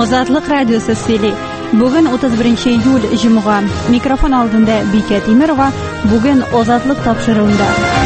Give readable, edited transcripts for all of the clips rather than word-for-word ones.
Азатлык радиосы сөйли. Бүген 31 июль җомга. Микрофон алдында Бикә Тимерова. Бүген Азатлык тапшыруында.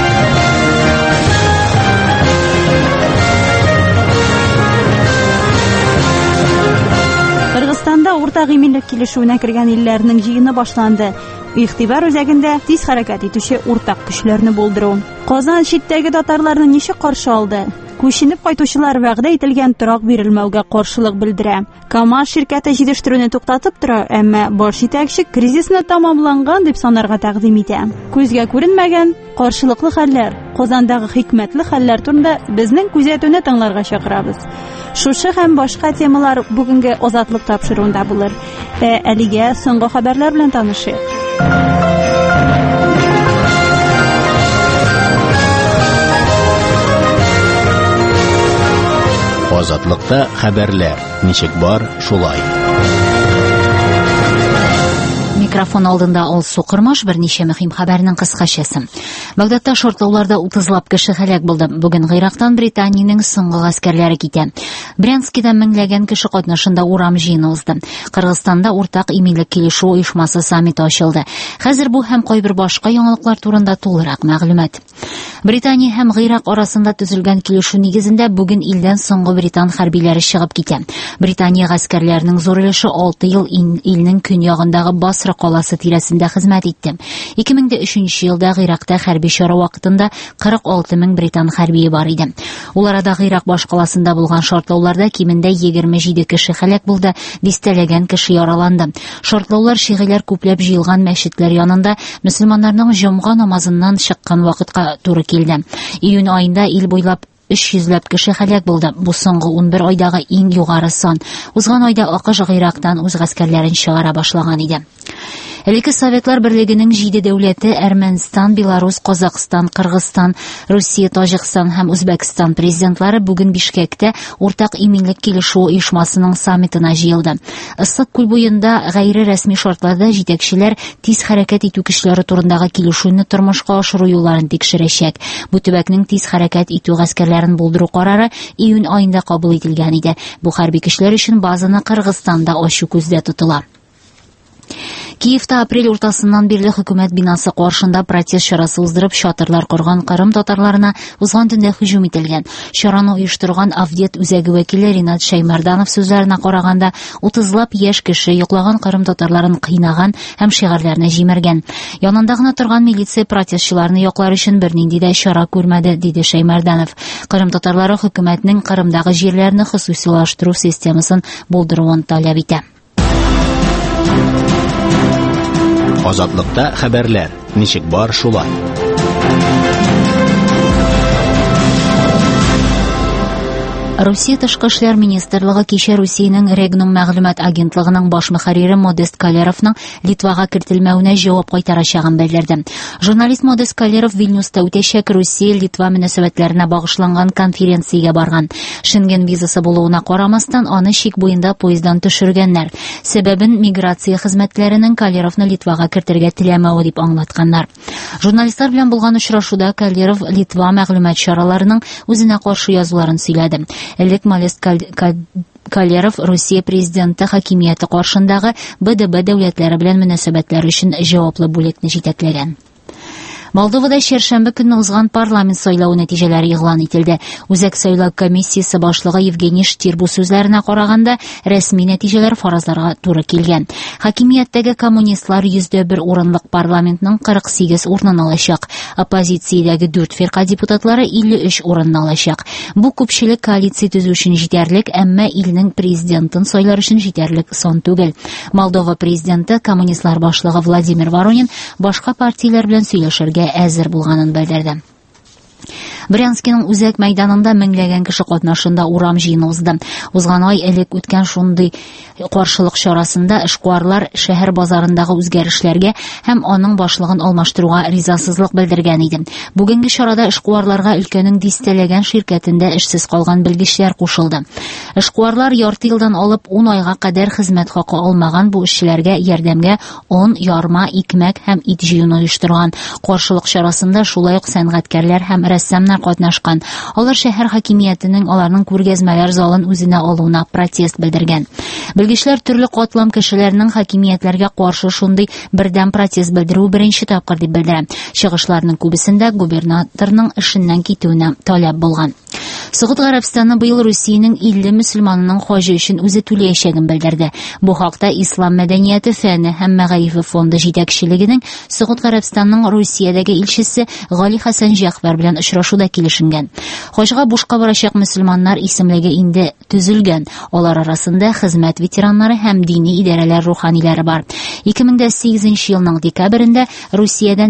Кыргызстанда уртак иминлек килешүенә кергән илләрнең җыены башланды. Игътибар үзәгендә тиз хәрәкәт итүче уртак көчләрне булдыру. Казан читтәге татарларны ничек каршы алды? Күченеп кайтучылар вәгъдә ителгән торак бирелмәүгә каршылык белдерә. КамАЗ ширкәте җитештерүне туктатып тора, әмма баш җитәкче кризисны тамамланган дип санарга тәкъдим итә. Күзгә күренмәгән каршылыклы хәлләр, Казандагы хикмәтле хәлләр турында безнең күзәтүне тыңларга чакырабыз. Шушы һәм башка темалар бүгенге Азатлык тапшыруында булыр. Әлегә соңгы хәбәрләр белән танышыйк. Азатлыкта хәбәрләр. Ничек бар, шулай. Микрофон алдында Алсу Кырмаш берничә мөһим хәбәрнең кыскачасы. Багдадта шартлауларда 30лап кеше һәлак булды. Бүген Гыйрактан Британиянең соңгы гаскәрләре китә. Брянскида меңләгән кеше катнашында урам җыены узды. Кыргызстанда уртак иминлек килешү оешмасы саммиты ачылды. Хәзер бу һәм кайбер башка яңалыклар турында тулырак мәгълүмат. Британия һәм Гыйрак арасында төзелгән килешү нигезендә бүген илдән соңгы британ хәрбиләре чыгып китә. Британия гаскәрләренең зур өлеше 6 ел илнең көньягындагы Басра каласы тирәсендә хезмәт итте. 2003 елда Гыйракта хәрби чара вакытында 46 мең британ хәрбие бар иде. Ул арада Гыйрак баш каласында булган шартлауларда кимендә 27 кеше һәлак булды, дистәләгән кеше яраланды. Шартлаулар шигыләр күпләп җыелган мәчетләр янында мөселманнарның җомга намазыннан чыккан вакытка туры килде. Июнь айында ил буйлап 300ләп кеше һәлак булды. Бу соңгы 11 айдагы иң югары сан. Узган айда АКШ Гыйрактан үз гаскәрләрен чыгара башлаган иде. Элекке Советлар Берлегенең 7 дәүләте Әрмәнстан, Беларусь, Казакстан, Кыргызстан, Русия, Таҗикстан һәм Үзбәкстан президентлары бүген Бишкектә уртак иминлек килешү оешмасының саммитына җыелды. Issык күл буенда гайре рәсми шартларда җитәкчеләр тиз хәрәкәт итү көчләре турындагы килешүне тормышка ашыру юлларын тикшерәчәк. Бу төбәкнең тиз хәрәкәт итү гаскәрләрен булдыру карары июнь айында кабул ителгән иде. Бу хәрби көчләр өчен базаны Кыргызстанда ачу күздә тотыла. Киевта апрель уртасыннан бирле хөкүмәт бинасы каршында протест чарасы уздырып, чатырлар корган Кырым татарларына узган төндә һөҗүм ителгән. Чараны оештырган Авдет үзәге вәкиле Ринат Шәймәрданов сүзләренә караганда, 30лап яшь кеше йоклаган Кырым татарларын кыйнаган һәм шигырьләрне җимергән. Янында гына торган милиция протестчыларны яклар өчен бернинди дә чара күрмәде, диде Шәймәрданов. Кырым татарлары хөкүмәтнең Кырымдагы җирләрне хосусилаштыру системасын булдыруын таләп итә. Азатлыкта хәбәрләр. Ничек бар, шулай. Русия Тышкы эшләр министрлыгы кичә Русиянең Регнум мәгълүмат агентлыгының баш мөхәррире Модест Калеровның Литвага кертелмәүенә җавап кайтарачагын белдерде. Журналист Модест Калеров Вильнюста үтәчәк Русия-Литва мөнәсәбәтләренә багышланган конференциягә барган. Шенген визасы булуына карамастан аны чик буенда поезддан төшергәннәр. Сәбәбен миграция хезмәтләренең Калеровны Литвага кертергә теләмәве дип аңлатканнар. Журналистлар белән булган очрашуда Калеров Литва мәгълүмат чараларының үзенә каршы язуларын сөйләде. Элек Модест Калеров Русия президенты хакимияте каршындагы БДБ дәүләтләре белән мөнәсәбәтләр өчен җаваплы бүлекне җитәкләгән. Молдовада чәршәмбе көнне узган парламент сайлауы нәтиҗәләре игълан ителде. Үзәк сайлау комиссиясе башлыгы Евгений Штир бу сүзләренә караганда, рәсми нәтиҗәләр фаразларга туры килгән. Хакимияттәге коммунистлар 101 урынлык парламентның 48 урынын алачак. Оппозициядәге 4 фирка депутатлары 53 урынны алачак. Бу күпчелек коалиция төзү өчен җитәрлек, әмма илнең президентын сайлар өчен җитәрлек сан түгел. Молдова президенты коммунистлар башлыгы Владимир Воронин башка партияләр белән сөйләшергә әзер булганын белдерде. Брянскиның үзәк мәйданында меңләгән кеше катнашында урам җыены узды. Узган ай элек үткән шундый каршылык чарасында эшкуарлар шәһәр базарындагы үзгәрешләргә һәм аның башлыгын алмаштыруга ризасызлык белдергән иде. Бүгенге чарада эшкуарларга өлкәнең дистәләгән ширкәтендә эшсез калган белгечләр кушылды. Эшкуарлар ярты елдан алып 10 айга кадәр хезмәт хакы алмаган бу эшчеләргә ярдәмгә 10 ярма, икмәк һәм ит җыюны оештырган. Каршылык чарасында шулай ук сәнгатькәрләр һәм рәссамнар катнашкан. Алар шәһәр хакимиятенең аларның күргәзмәләр залын үзенә алуына протест белдергән. Белгечләр төрле катлам кешеләрнең хакимиятләргә каршы шундый бердәм протест белдерү беренче тапкыр дип белдерә. Чыгышларның күбесендә губернаторның эшеннән китүенә таләп булган. Согыт Гарәбстаны быел Русиянең 50 мөселманының хаҗы өчен үзе түләячәген белдерде. Бу хакта Ислам мәдәнияте фәне һәм мәгарифе фонды җитәкчелегенең Согыт Гарәбстанның Русиядәге илчесе Гали Хәсән Җәгъфәр белән очрашуда килешенгән. Хаҗга бушка барачак мөселманнар исемлеге инде төзелгән. Алар арасында хезмәт ветераннары һәм дини идарәләр руханиләре бар. 2008 елның декабрендә Русиядән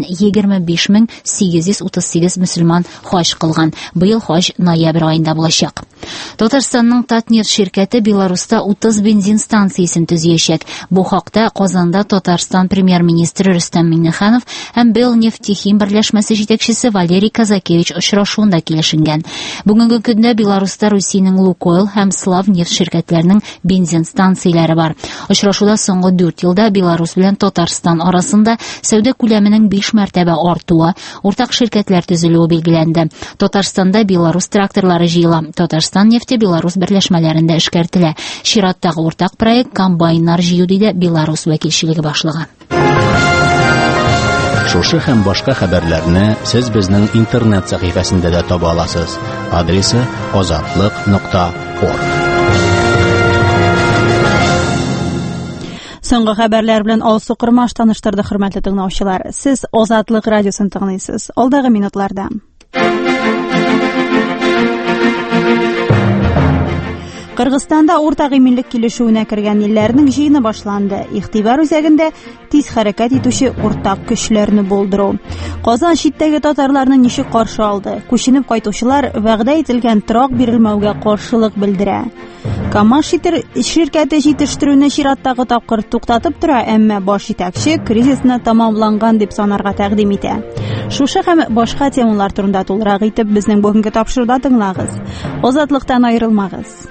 25838 мөселман хаҗ кылган. Быел хаҗ ноябрь айында булачак. Татарстанның Татнефть ширкәте Беларуста 30 бензин станциясен төзиячәк. Бу хакта Казанда Татарстан премьер-министры Рөстәм Миңнеханов һәм Белнефтехим берләшмәсе җитәкчесе Валерий Казакевич очрашуында килешенгән. Бүгенге көндә Беларуста Русиянең Лукойл һәм Славнефть ширкәтләренең бензин станцияләре бар. Очрашуда соңгы 4 елда Беларус белән Татарстан арасында сәүдә күләменең 5 мәртәбә артуы, уртак ширкәтләр төзелүе билгеләнде. Татарстанда Беларус тракторлары җыела. Татарстан нефте Беларус берләшмәләрендә эшкәртелә. Чираттагы уртак проект комбайннар җыю диде Беларус вәкилчелеге башлыгы. Шушы һәм башка хәбәрләрне сез безнең интернет сәхифәсендә дә таба аласыз. Адресы azatlык.org. Соңгы хәбәрләр белән Алсу Кырмаш таныштырды, хөрмәтле тыңлаучылар. Сез Азатлык радиосын тыңлыйсыз. Алдагы минутларда. Кыргызстанда уртак иминлек килешүенә кергән илләрнең җыены башланды. Игътибар үзәгендә тиз хәрәкәт итүче уртак көчләрне булдыру. Казан читтәге татарларны ничек каршы алды? Күченеп кайтучылар вәгъдә ителгән торак бирелмәүгә каршылык белдерә. КАМАЗ ширкәте җитештерүне чираттагы тапкыр туктатып тора, әмма баш җитәкче кризисны тамамланган дип санарга тәкъдим итә. Шушы һәм башка темалар турында тулырак итеп безнең бүгенге тапшыруда тыңлагыз. Азатлыктан аерылмагыз.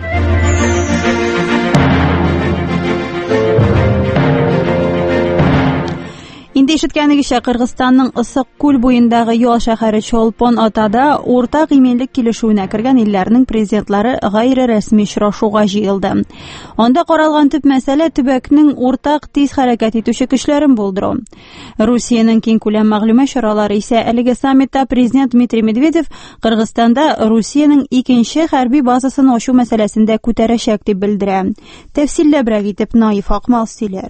Инде ишеткәнегезчә, Кыргызстанның Ысык күл буендагы ял шәһәре Чолпон атада уртак иминлек килешүенә кергән илләрнең президентлары гайре-рәсми очрашуга җыелды. Анда каралган төп мәсьәлә төбәкнең уртак тиз хәрәкәт итүче көчләрен булдыру. Русиянең киң күләм мәгълүмат чаралары исә әлеге саммитта президент Дмитрий Медведев Кыргызстанда Русиянең икенче хәрби базасын ачу мәсьәләсендә күтәрәчәк дип белдерә. Тәфсилләбрәк итеп Наиф Акмал сөйләр.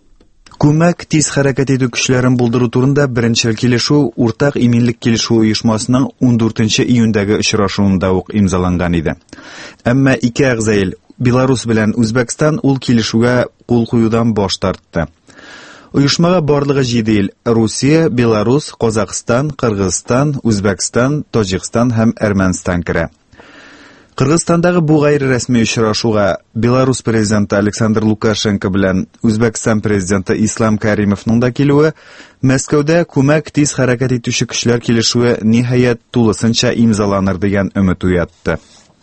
Күмәк тиз хәрәкәт итү көчләрен булдыру турында беренче килешү уртак иминлек килешү оешмасының 14 июньдәге очрашуында ук имзаланган иде. Әмма ике әгъза Беларус белән Үзбәкстан ул килешүгә кул куюдан баш тартты. Оешмага барлыгы 7 ил: Русия, Беларус, Казакстан, Кыргызстан, Үзбәкстан, Таҗикстан һәм Әрмәнстан керә. Кыргызстандагы бу гайре-рәсми очрашуга Беларус президенты Александр Лукашенко белән Үзбәкстан президенты Ислам Кәримовның да килүе, Мәскәүдә күмәк тиз хәрәкәт итүче көчләр килешүе ниһаять тулысынча имзаланыр дигән өмет уятты.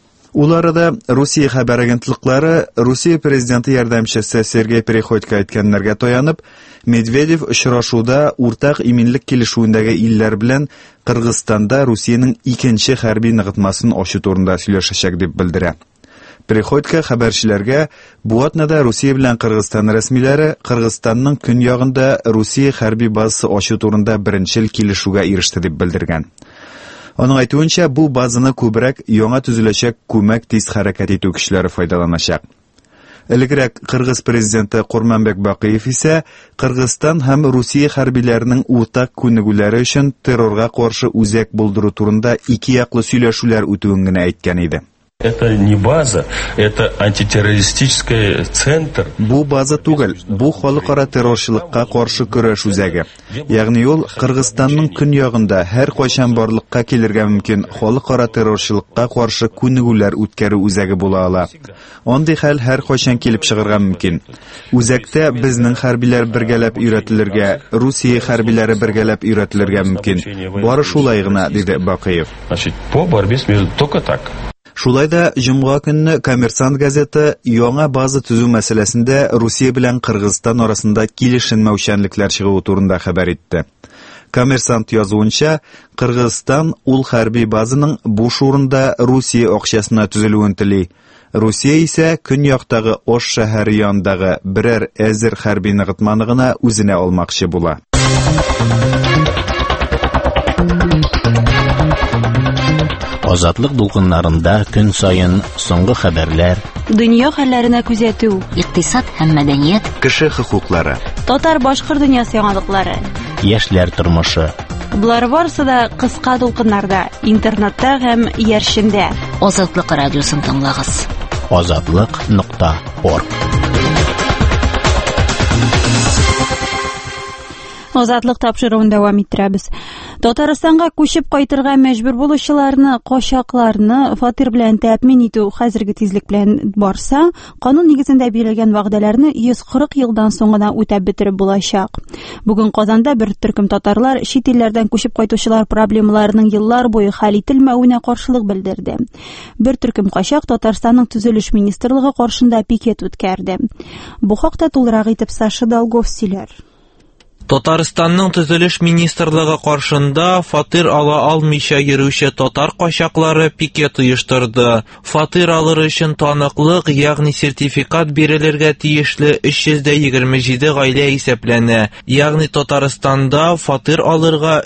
Ул арада Русия хәбәр агентлыклары Русия президенты ярдәмчесе Сергей Приходько әйткәннәргә таянып, Медведев очрашуда уртак иминлек килешүендәге илләр белән Кыргызстанда Русиянең икенче хәрби ныгытмасын ачу турында сөйләшәчәк дип белдерә. Приходько хәбәрчеләргә бу атнада Русия белән Кыргызстан рәсмиләре Кыргызстанның көньягында Русия хәрби базасы ачу турында беренчел килешүгә иреште дип белдергән. Аның әйтүенчә, бу базаны күбрәк яңа төзеләчәк күмәк тиз хәрәкәт итү көчләре файдаланачак. Элегрәк Кыргыз президенты Курманбек Бакыев исә Кыргызстан һәм Русия хәрбиләренең уртак күнегүләре өчен террорга каршы үзәк булдыру турында ике яклы сөйләшүләр үтүен генә әйткән иде. Это не база, это антитеррористический центр. Бу база түгел, бу халыкара террорчылыкка каршы көрәш үзәге. Ягъни ул Кыргызстанның көньягында һәр кайчан барлыкка килергә мөмкин халыкара террорчылыкка каршы күнегүләр үткәрү үзәге була ала. Андый хәл һәр кайчан килеп чыгарга мөмкин. Үзәктә безнең хәрбиләр бергәләп өйрәтелергә, Русия хәрбиләре бергәләп өйрәтелергә мөмкин. Бары шулай гына, диде Бакыев. Значит, по борьбе с миром только так. Шулай да җомга көнне Коммерсант газеты яңа база төзү мәсьәләсендә Русия белән Кыргызстан арасында килешенмәүчәнлекләр чыгуы турында хәбәр итте. Коммерсант язуынча, Кыргызстан ул хәрби базаның буш урында Русия акчасына төзелүен тели. Русия исә көньяктагы Ош шәһәре янындагы берәр әзер хәрби ныгытманы гына үзенә алмакчы була. Азатлык дулкыннарында көн сайын соңгы хәбәрләр, Дөнья хәлләренә күзәтү, Иктисад һәм мәдәният, Кеше хокуклары, татар-башкорт дөньясы яңалыклары. яшьләр тормышы. Булар барысы да кыска дулкыннарда, интернетта һәм яршендә. Азатлык радиосын тыңлагыз. Азатлык.орг. Азатлык тапшыруын дәвам иттерәбез. Татарстанга күчеп кайтырга мәҗбүр булучыларны, качакларны фатир белән тәэмин итү хәзерге тизлек белән барса, канун нигезендә бирелгән вәгъдәләрне 140 елдан соң гына үтәп бетереп булачак. Бүген Казанда бер төркем татарлар чит илләрдән күчеп кайтучылар проблемаларының еллар буе хәл ителмәвенә каршылык белдерде. Бер төркем качак Татарстанның төзелеш министрлыгы каршында пикет үткәрде. Бу хакта тулырак итеп Саша Долгов сөйләр. Татарстанның төзелеш министрлыгы каршында фатир ала алмыйча йөрүче татар качаклары пикет оештырды. Фатир алыр өчен таныклык, ягъни сертификат бирелергә тиешле 327 гаилә исәпләнә. Ягъни Татарстанда фатир алырга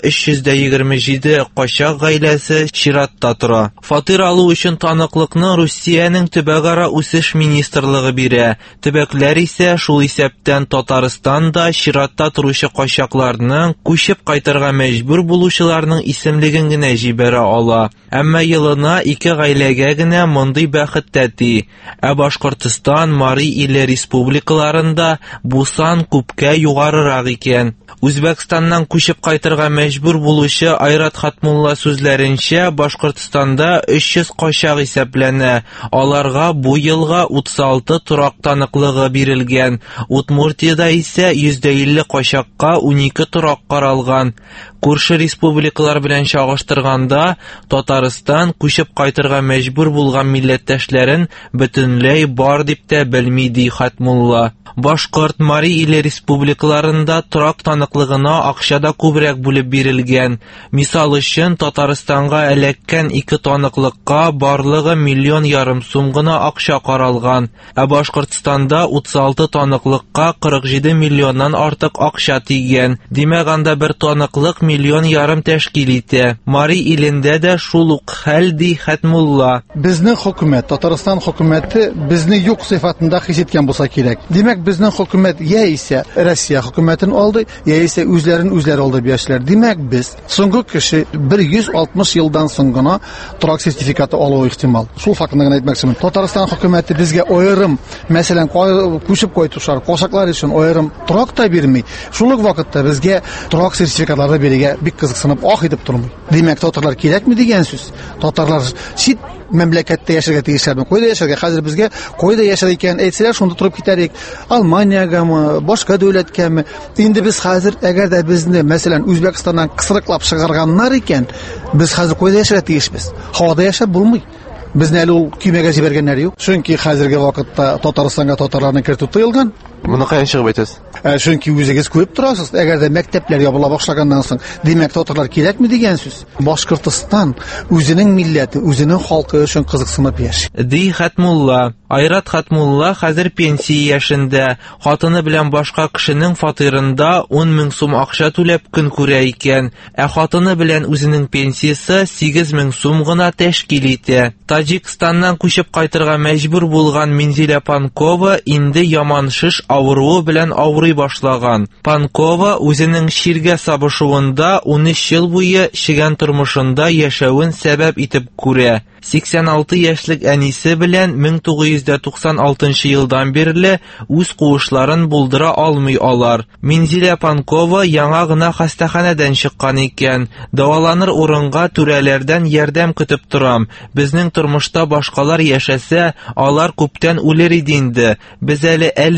327 качак гаиләсе чиратта тора. Фатир алу өчен таныклыкны Русиянең төбәкара үсеш министрлыгы бирә. Төбәкләр исә шул исәптән Татарстанда чиратта торучы качакларның күчеп кайтырга мәҗбүр булучыларның исемлеген генә җибәрә ала. Әмма елына 2 гаиләгә генә мондый бәхет тәти. Ә Башкортстан, Мари Иле республикаларында бу сан күпкә югарырак икән. Үзбәкстаннан күчеп кайтырга мәҗбүр булучы Айрат Хатмулла сүзләренчә, Башкортстанда 300 качак исәпләнә. Аларга бу елга 36 торак таныклыгы бирелгән. Удмуртиядә исә 150 качакка 12 торак каралган. Күрше республикалар белән чагыштырганда, Татарстан күчеп кайтырга мәҗбүр булган милләттәшләрен бөтенләй бар дип тә белми, ди Хатмулла. Башкорт, Мари Иле республикаларында торак таныклыгына акча да күбрәк бүлеп бирелгән. Мисал өчен, Татарстанга эләккән 2 таныклыкка барлыгы 1,5 миллион сум гына акча каралган. Ә Башкортстанда 36 таныклыкка 47 миллионнан артык акча тигән. Димәк, анда бер таныклык 1,5 миллион тәшкил итә. Мари Илендә дә шул ук хәл, ди Хатмулла. Безнең хөкүмәт, Татарстан хөкүмәте безне юк сыйфатында хис иткән булса кирәк. Димәк, безнең хөкүмәт яисә Россия хөкүмәтен алды, яисә үзләре алды яшьләр. Димәк, без соңгы кеше 160 елдан соң гына торак сертификаты алу ихтимал. Шул фактны гына әйтмәкчемен. Татарстан хөкүмәте безгә аерым, мәсәлән, күчеп кайтучылар, качаклар өчен аерым торак та бирми. Шул ук вакытта безгә торак сертификатлары бирергә бик кызыксынып ах итеп тормый. Димәк, татарлар кирәкме дигән сүз. Татарлар чит мәмләкәттә яшәргә тиешләрме? Кайда яшәргә? Хәзер безгә кайда яшәр икән әйтсәләр, шунда турып китәрик. Алманиягамы, башка дәүләткәме? Инде без хәзер, әгәр дә безне, мәсәлән, Үзбәкстаннан кысрыклап чыгарганнар икән, без хәзер кайда яшәргә тиешбез? Һавада яшәп булмый. Безне әле ул көймәгә җибәргәннәр юк. Чөнки хәзерге вакытта Татарстанга татарларны кертү тыелган. Моны каян чыгып әйтәсез? Чөнки үзегез күреп торасыз, әгәр дә мәктәпләр ябыла башлаганнан соң, димәк, татарлар кирәкме дигән сүз. Башкортстан үзенең милләте, үзенең халкы өчен кызыксынып яши. Ди Хатмулла. Айрат Хатмулла хәзер пенсия яшендә. Хатыны белән башка кешенең фатирында 10 мең сум акча түләп көн күрә икән. Ә хатыны белән үзенең пенсиясе 8 мең сум гына тәшкил итә. Таҗикстаннан күчеп кайтырга мәҗбүр булган Минзилә Панкова инде яман шиш авыруы белән авырый башлаган. Панкова үзенең ширгә сабышуында 13 ел буе чигән тормышында яшәвен сәбәп итеп күрә. 86 яшьлек әнисе белән 1996 елдан бирле үз куышларын булдыра алмый алар. Минзилә Панкова яңа гына хастаханәдән чыккан икән. Дәваланыр урынга түрәләрдән ярдәм көтеп торам. Безнең тормышта башкалар яшәсә, алар күптән үлер иде инде. Без әле дә яши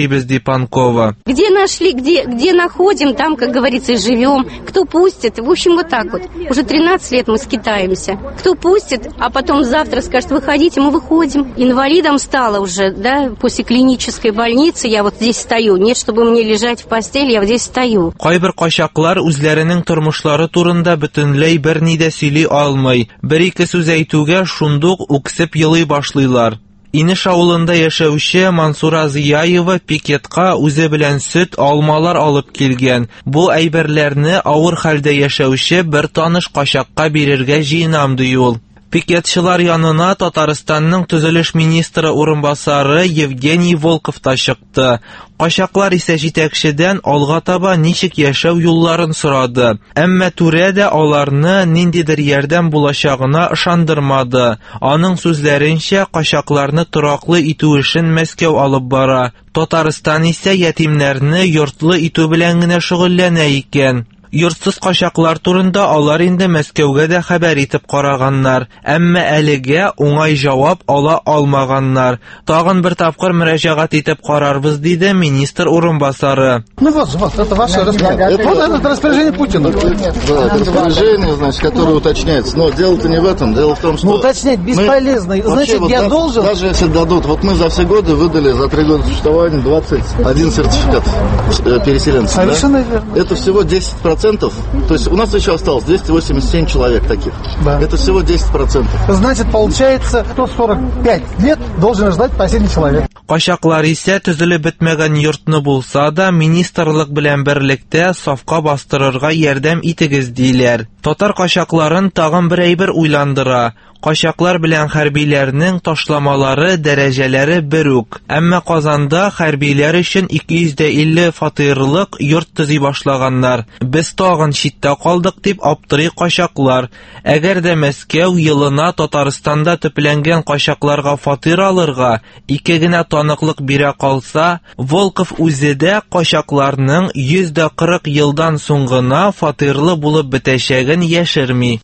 яшибез, ди Панкова. Где нашли, где находим, там, как говорится, и живем. Кто пустит, в общем, вот так вот. Уже 13 лет мы скитаемся. Кто пустит, а потом завтра скажет, выходите, мы выходим. Инвалидом стала уже, да, после клинической больницы, я вот здесь стою. Нет, чтобы мне лежать в постели, я вот здесь стою. Кайбер качаклар үзләренең тормышлары турында бөтенләй берни дә сөйли алмый. Бер-ике сүз әйтүгә шундук үксеп елый башлыйлар. Инеш авылында яшәүче Мансура Зияева пикетка үзе белән сөт, алмалар алып килгән. Бу әйберләрне авыр хәлдә яшәүче бер таныш качакка бирергә җыенам ди ул. Пикетчылар янына Татарстанның төзелеш министры урынбасары Евгений Волков та чыкты. Качаклар исә җитәкчедән алга таба ничек яшәү юлларын сорады. Әмма түрә дә аларны ниндидер ярдәм булачагына ышандырмады. Аның сүзләренчә, качакларны тораклы итү өчен Мәскәү алып бара. Татарстан исә ятимнәрне йортлы итү белән генә шөгыльләнә икән. Йортсыз качаклар турында алар инде Мәскәүгә дә хәбәр итеп караганнар, әмма әлегә уңай җавап ала алмаганнар. Тагын бер тапкыр мөрәҗәгать итеп карарбыз, диде министр урынбасары. Ну вот, это ваше распоряжение. Это распоряжение Путина. Да, это распоряжение, значит, которое уточняется. Но дело-то не в этом. Дело в том, что... Ну, уточнять бесполезно. Значит, вот я должен... Даже если дадут... Вот мы за все годы выдали, за 3 года существования, 21 сертификат переселенцев. Совершенно верно. Это всего 10%. То есть у нас еще осталось 287 человек таких. Да. Это всего 10%. Значит, получается, 145 лет должен ждать последний человек. Качаклар исә төзелеп бетмәгән йортны булса да министрлык белән берлектә сафка бастырырга ярдәм итегез диләр. Татар качакларын тагын бер әйбер уйландыра. Качаклар белән хәрбиләрнең ташламалары, дәрәҗәләре бер үк. Әмма Казанда хәрбиләр өчен 250 фатирлык йорт төзи башлаганнар. Без тагын читтә калдык дип аптырый качаклар. Әгәр дә Мәскәү елына Татарстанда төпләнгән качакларга фатир алырга 2 генә таныклык бирә калса, Волков үзе дә качакларның 140 елдан соң гына фатирлы булып бетәчәген яшерми.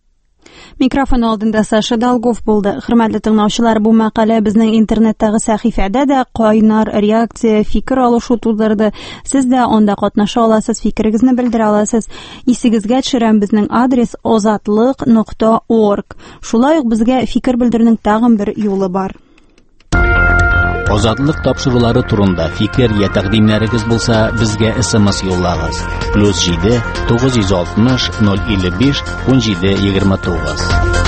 Микрофон алдында Саша Долгов булды. Хөрмәтле тыңлаучылар, бу мәкалә безнең интернеттагы сәхифәдә дә кайнар реакция, фикер алышу тудырды. Сез дә анда катнаша аласыз, фикерегезне белдерә аласыз. Исегезгә төшерәм, безнең адрес ozatliq.org. Шулай ук безгә фикер белдерүнең тагын бер юлы бар. Озатлык тапшырулары турында фикер я тәкъдимнәрегез булса, безгә SMS юллагыз. +7 960 055 1729.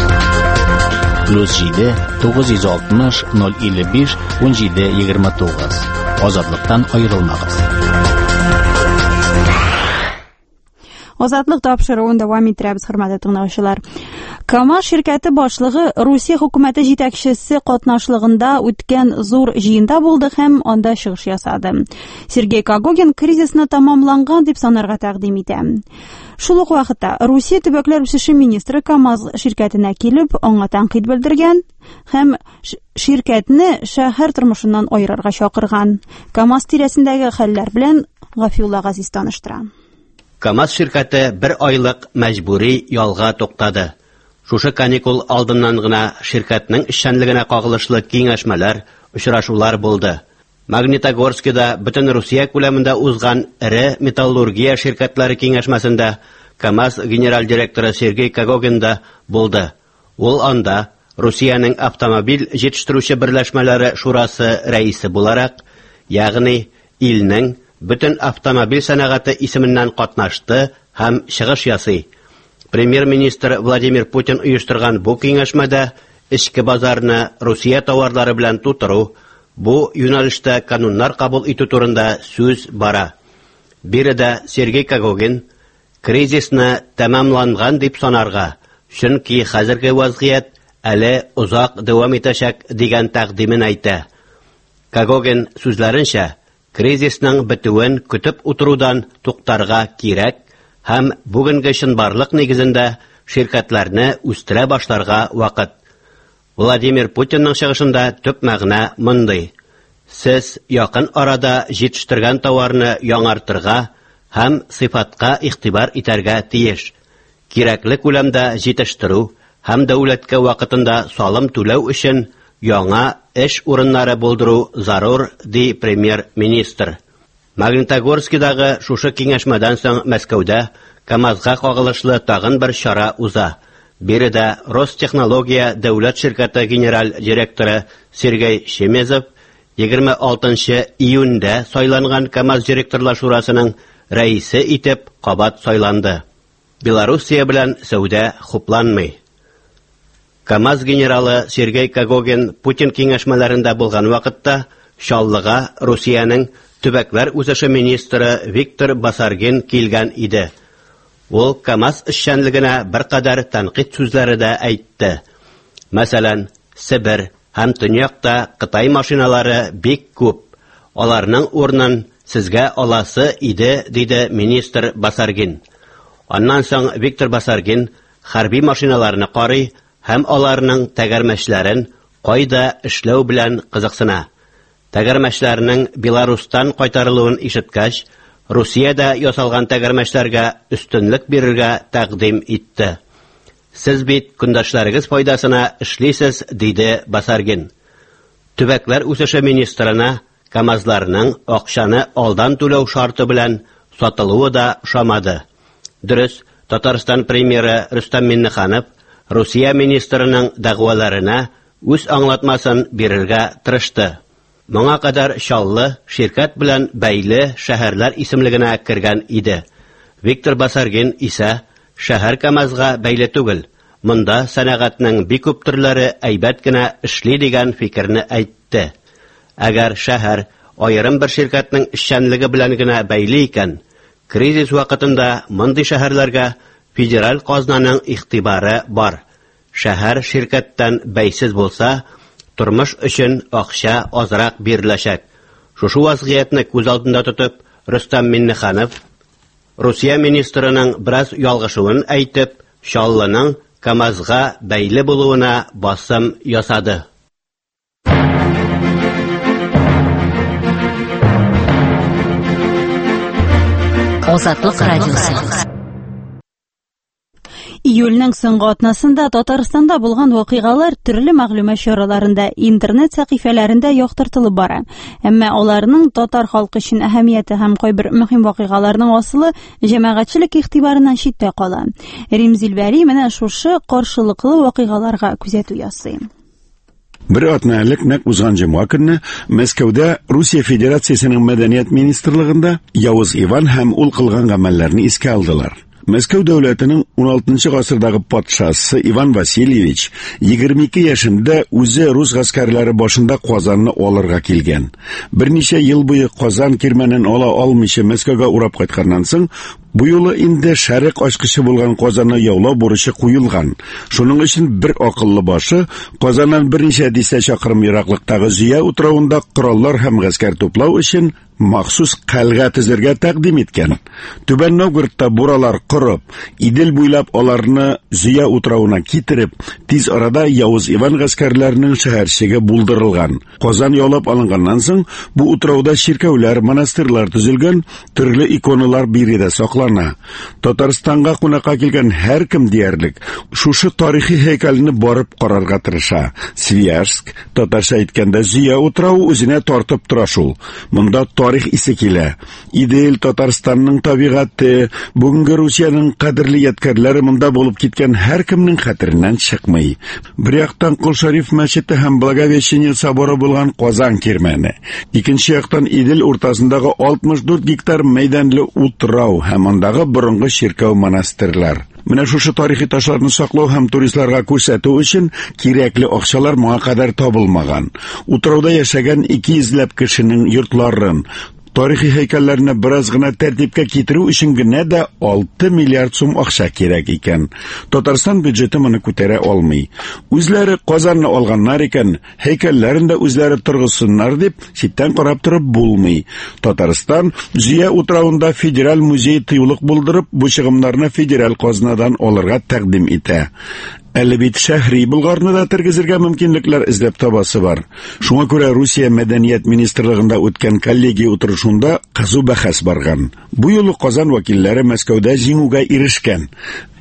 +7 960 055 1729. Озатлыктан аерылмагыз. Азатлык тапшыруын дәвам иттерәбез, хөрмәтле тыңлаучылар. КамАЗ ширкәте башлыгы Русия хөкүмәте җитәкчесе катнашлыгында үткән зур җыенда булды һәм анда чыгыш ясады. Сергей Кагогин кризисны тамамланган дип санарга тәкъдим итә. Шул ук вакытта Русия төбәкләр үсеше министры КамАЗ ширкәтенә килеп, аңа тәнкыйть белдергән һәм ширкәтне шәһәр тормышыннан аерырга чакырган. КамАЗ тирәсендәге хәлләр белән Гафиулла Газиз таныштыра. КамАЗ ширкәте 1 айлык мәҗбүри ялга туктады. Шушы каникул алдыннан гына ширкәтнең эшчәнлегенә кагылышлы киңәшмәләр, очрашулар булды. Магнитогорскида бөтен Русия күләмендә узган ире металлургия ширкәтләре киңәшмәсендә КамАЗ генераль директоры Сергей Кагогин да булды. Ул анда Русияның автомобиль җитештерүче берләшмәләре шурасы рәисе буларак, ягъни илнең бөтен автомобиль сәнәгате исеменнән катнашты һәм чыгыш ясый. Премьер-министр Владимир Путин оештырган бу киңәшмәдә эчке базарны Русия товарлары белән тутыру, бу юнәлештә кануннар кабул итү турында сүз бара. Биредә Сергей Кагогин кризисны тәмамланган дип санарга, чөнки хәзерге вазгыять әле узак дәвам итәчәк дигән тәкъдимен әйтә. Кагогин сүзләренчә, кризисның бетүен көтеп утырудан туктарга кирәк һәм бүгенге чынбарлык нигезендә ширкәтләрне үстерә башларга вакыт. Владимир Путинның чыгышында төп мәгънә мондый: сез якын арада җитештергән товарны яңартырга һәм сыйфатка игътибар итәргә тиеш. Кирәкле күләмдә җитештерү һәм дәүләткә вакытында салым түләү өчен яңа эш урыннары булдыру зарур, ди премьер-министр. Магнитогорскидагы шушы киңәшмәдән соң Мәскәүдә КамАЗга кагылышлы тагын бер чара уза. Биредә Ростехнология дәүләт ширкаты генераль директоры Сергей Шемезов 26 июньдә сайланган КамАЗ директорлар шурасының рәисе итеп кабат сайланды. Белоруссия белән сәүдә хупланмый. КамАЗ генералы Сергей Кагогин Путин киңәшмәләрендә булган вакытта Шаллыга Русияның төбәкләр үсеше министры Виктор Басаргин килгән иде. Ул КамАЗ эшчәнлегенә беркадәр тәнкыйть сүзләре дә әйтте. Мәсәлән, Себер һәм Төньякта Кытай машиналары бик күп. Аларның урынын сезгә аласы иде, диде министр Басаргин. Аннан соң Виктор Басаргин хәрби машиналарны карый һәм аларның тәгәрмәчләрен кайда эшләү белән кызыксына. Тәгәрмәчләрнең Беларустан кайтарылуын ишеткәч, Русиядә ясалган тәгәрмәчләргә өстенлек бирергә тәкъдим итте. Сез бит көндәшләрегез файдасына эшлисез, диде Басаргин. Төбәкләр үсеше министрына КамАЗларның акчаны алдан түләү шарты белән сатылуы да шамады. Дөрес, Татарстан премьеры Рөстәм Миңнеханов Русия министрының дәгъваларына үз аңлатмасын бирергә тырышты. Моңа кадәр Шаллы ширкәт белән бәйле шәһәрләр исемлегенә кергән иде. Виктор Басаргин исә шәһәр КамАЗга бәйле түгел. Монда сәнәгатьнең бик күп төрләре әйбәт кенә эшли дигән фикерне әйтте. Әгәр шәһәр аерым бер ширкәтнең эшчәнлеге белән генә бәйле икән, кризис вакытында мондый шәһәрләргә федераль казнаның игътибары бар. Шәһәр ширкәттән бәйсез булса, тормыш өчен акча азрак биреләчәк. Шушы вазгыятьне күз алдында тотып, Рөстәм Миңнеханов Русия министрының бераз ялгышуын әйтеп, Шаллының КамАЗга бәйле булуына басым ясады. Азатлык радиосы. Июльнең соңгы атнасында Татарстанда булган вакыйгалар төрле мәгълүмат чараларында, интернет сәхифәләрендә яктыртылып бара. Әмма аларның татар халкы өчен әһәмияте һәм кайбер мөһим вакыйгаларның асылы җәмәгатьчелек игътибарыннан читтә кала. Римзил Вәли менә шушы каршылыклы вакыйгаларга күзәтү ясый. Бер атна элек нәкъ узган җомга көнне Мәскәүдә Русия Федерациясының мәдәният министрлыгында Явыз Иван һәм ул кылган гамәлләрне искә алдылар. Мәскәү дәүләтенең 16 гасырдагы патшасы Иван Васильевич 22 яшендә үзе рус гаскәрләре башында Казанны алырга килгән. Берничә ел буе Казан кирмәнен ала алмыйча Мәскәүгә урап кайтканнан соң, бу юлы инде шәрык ачкычы булган Казанны яулау бурычы куелган. Шуның өчен бер акыллы башы Казаннан берничә дистә чакрым ераклыктагы Зөя утравында кораллар һәм гаскәр туплау өчен махсус калга төзергә тәкъдим иткән. Түбән Новгородта буралар корып, Идел буйлап аларны Зөя утравына китереп, тиз арада Явыз Иван гаскәрләренең шәһәрчеге булдырылган. Казан яулап алынганнан соң, бу утрауда ширкәүләр, монастырьлар төзелгән, төрле иконалар биредә саклана. Татарстанга кунакка килгән һәр кем диярлек шушы тарихи һәйкәлне барып карарга тырыша. Свияжск, татарча әйткәндә, Зөя утрау үзенә тартып тора шул. Монда тарих исе килә. Идел Татарстанның табигаты, бүгенге Русияның кадерле ядкәрләре монда булып киткән һәр кемнең хәтереннән чыкмый. Бер яктан Кол Шариф мәчете һәм Благовещение соборы булган Казан кирмәне. Икенче яктан Идел уртасындагы 64 гектар мәйданлы утрау һәм андагы борынгы ширкәү монастырьлар. Менә шушы тарихи ташларны саклау һәм туристларга күрсәтү өчен кирәкле акчалар моңа кадәр табылмаган. Утрауда яшәгән 200 кешенең йортларын, тарихи һәйкәлләрне бераз гына тәртипкә китерү өчен генә дә 6 миллиард сум акча кирәк икән. Татарстан бюджеты моны күтәрә алмый. Үзләре Казанны алганнар икән, һәйкәлләрен дә үзләре торгызсыннар дип, читтән карап торып булмый. Татарстан Зөя утравында федераль музей тыюлык булдырып, бу чыгымнарны федераль казнадан алырга тәкъдим итә. Әле бит шәһри Булгарны да тергезергә мөмкинлекләр эзләп табасы бар. Шуңа күрә Русия мәдәният министрлыгында үткән коллегия утырышында кызу бәхәс барган. Бу юлы Казан вәкилләре Мәскәүдә җиңүгә ирешкән.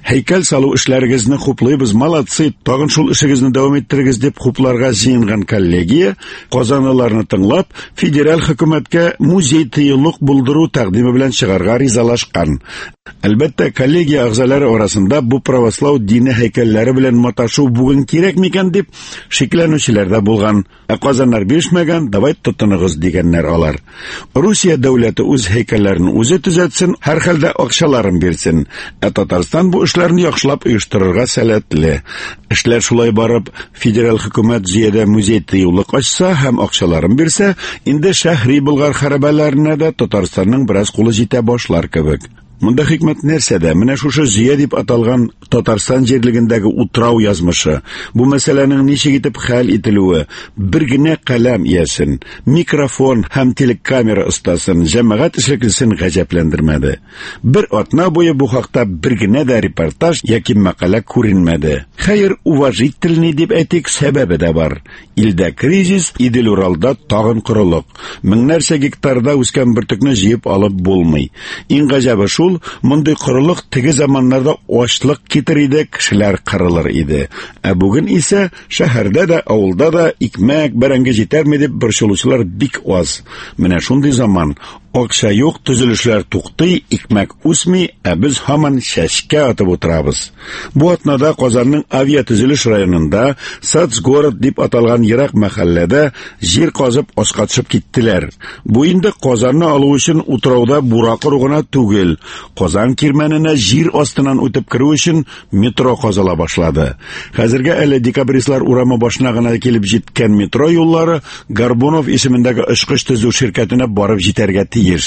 Heykal салу эшләрегезне хуплыйбыз, молодцы, тагын шул эшегезне дәвам иттерегез дип хупларга җыенган коллегия Казанлыларны тыңлап, федераль хөкүмәткә музей тыелык булдыру тәкъдиме белән чыгарга ризалашкан. Әлбәттә, коллегия әгъзалары арасында бу православ дине һәйкәлләре белән маташу бүген кирәк микән дип шикләнүчеләр дә булган. Казаннар бирешмәгән, давай тотыныгыз дигәннәр алар. Русия дәүләте үз һәйкәлләрен үзе төзәтсен, һәр хәлдә акчаларын бирсен. Татарстан бу эшләрне яхшылап оештырырга сәләтле. Эшләр шулай барып, федераль хөкүмәт җыеда музей тыюлык ачса һәм акчаларын бирсә, инде шәһри Болгар хәрабәләренә дә Татарстанның бераз кулы җитә башлар кебек. Монда хикмәт нәрсәдә? Менә шушы җыя дип аталган Татарстан җирлегендәге утрау язмышы. Бу мәсьәләнең ничек итеп хәл ителүе, бер генә каләм иясен, микрофон һәм телекамера остасын, җәмәгать эшлеклесен гаҗәпләндермәде. Бер атна буе бу хакта бер генә дә репортаж яки мәкалә күренмәде. Хәер, уважительный дип әйтик, сәбәбе дә бар. Илдә кризис, Идел Уралда тагын корылык. Меңнәрчә гектарда үскән бөртекне җыеп алып булмый. Иң гаҗәбе шул, мондай корылык теге заманнарда ачлык китер иде, кешеләр кырылыр иде. Ә бүген исә шәһәрдә дә, авылда да икмәк, бәрәңге җитәрме дип борчылучылар бик аз. Менә шундый заман. Акча юк, төзелешләр туктый, икмәк үсми, ә без һаман шәшкә атып утырабыз. Бу атнада Казанның авиатөзелеш районында Сацгород дип аталган ерак мәхәлләдә җир казып аска төшеп киттеләр. Бу инде Казанны алу өчен утрауда буракыр гына түгел. Казан кирмәненә җир астыннан үтеп керү өчен метро казыла башлады. Хәзергә әле декабристлар урамы башына гына килеп җиткән метро юллары Горбунов исемендәге очкыч төзү ширкәтенә барып җитәргә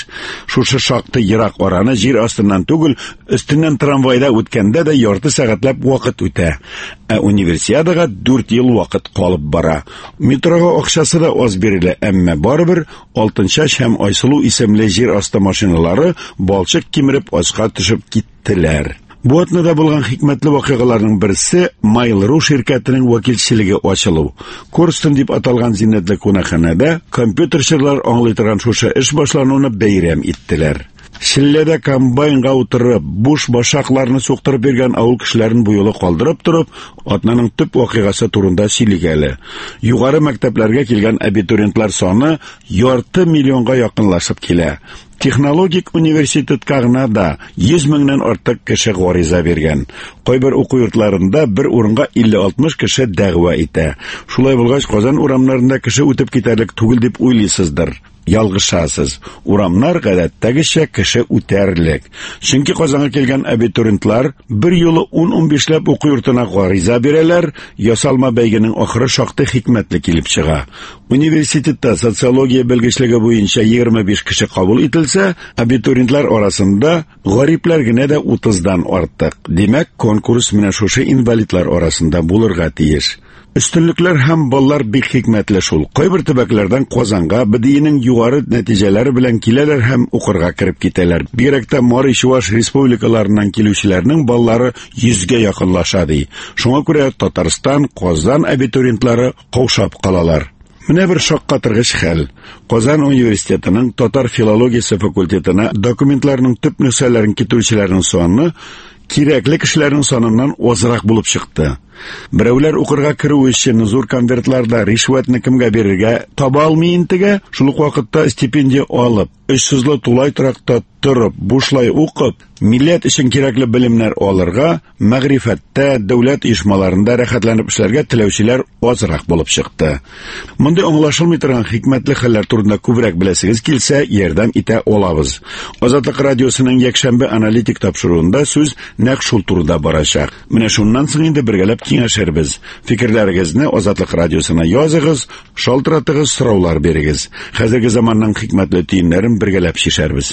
Шушы шакты ерак араны җир астыннан түгел, өстеннән трамвайда үткәндә дә ярты сәгатьләп вакыт үтә. Ә универсиадага 4 ел вакыт калып бара. Метрога акчасы да аз бирелә, әмма барыбер Алтынчаш һәм Айсылу исемле җир асты машиналары балчык кимереп аска төшеп киттеләр. Бу атнада булган хикмәтле вакыйгаларның берсе Mail.ru ширкәтенең вәкилчелеге ачылу. Корстон дип аталган зиннәтле кунакханәдә компьютерчылар аңлый торган шушы эш башлануны бәйрәм иттеләр. Шилләдә комбайнга утырып, буш башакларны суктырып биргән авыл кешеләрен бу юлы калдырып турып, атнаның төп вакыйгасы турында сөйләгәле. Югары мәктәпләргә килгән абитуриентлар саны 2,5 миллионга якынлашып килә. Технологик университетка гына да 100 меңнән артык кеше гариза биргән. Кайбер уку йортларында бер урынга 50-60 кеше дәгъва итә. Шулай булгач, Казан урамнарында кеше үтеп китәрлек түгел дип уйлыйсыздыр. Ялгышасыз. Урамнар гадәттәгечә кеше үтәрлек. Чөнки Казанга килгән абитуриентлар бер юлы 10-15ләп уку йортына гариза бирәләр, ясалма бәйгенең ахыры шактый хикмәтле килеп чыга. Университетта социология белгечлеге буенча 25 кеше кабул ителсә, абитуриентлар арасында гарипләр генә дә 30дан артык. Димәк, конкурс менә шушы инвалидлар арасында булырга тиеш. Өстенлекләр һәм баллар бик хикмәтле шул. Кайбер төбәкләрдән Казанга БДИның югары нәтиҗәләре белән киләләр һәм укырга кирип китәләр. Бигрәк тә Мары Чуваш республикаларыннан килүчеләрнең баллары 100гә якынлаша ди. Шуңа күрә Татарстан, Казан абитуриентлары каушап калалар. Менә бер шаккатыргыч хәл. Казан университетының татар филологиясе факультетына документларның төп нөсхәләрен китерүчеләрнең саны кирәкле кешеләрнең саныннан азрак булып чыкты. Берәүләр укырга керү өчен зур конвертларда ришвәтне кемгә бирергә таба алмый интегә, шул ук вакытта стипендия алып, эшсезле тулай торакта торып, бушлай укып, милләт өчен кирәкле белемнәр алырга, мәгърифәттә, дәүләт оешмаларында рәхәтләнеп эшләргә теләүчеләр азрак булып чыкты. Мондый аңлашылмый торган хикмәтле хәлләр турында күбрәк беләсегез килсә, ярдәм итә алабыз. Азатлык радиосының якшәмбе аналитик тапшыруында сүз нәкъ шул турыда барачак. Менә шуннан соң инде бергәләп киңәшербез. Фикерләрегезне Азатлык радиосына языгыз, шалтыратыгыз, сораулар бирегез. Хәзерге заманның хикмәтле төеннәрен бергәләп шишәрбез.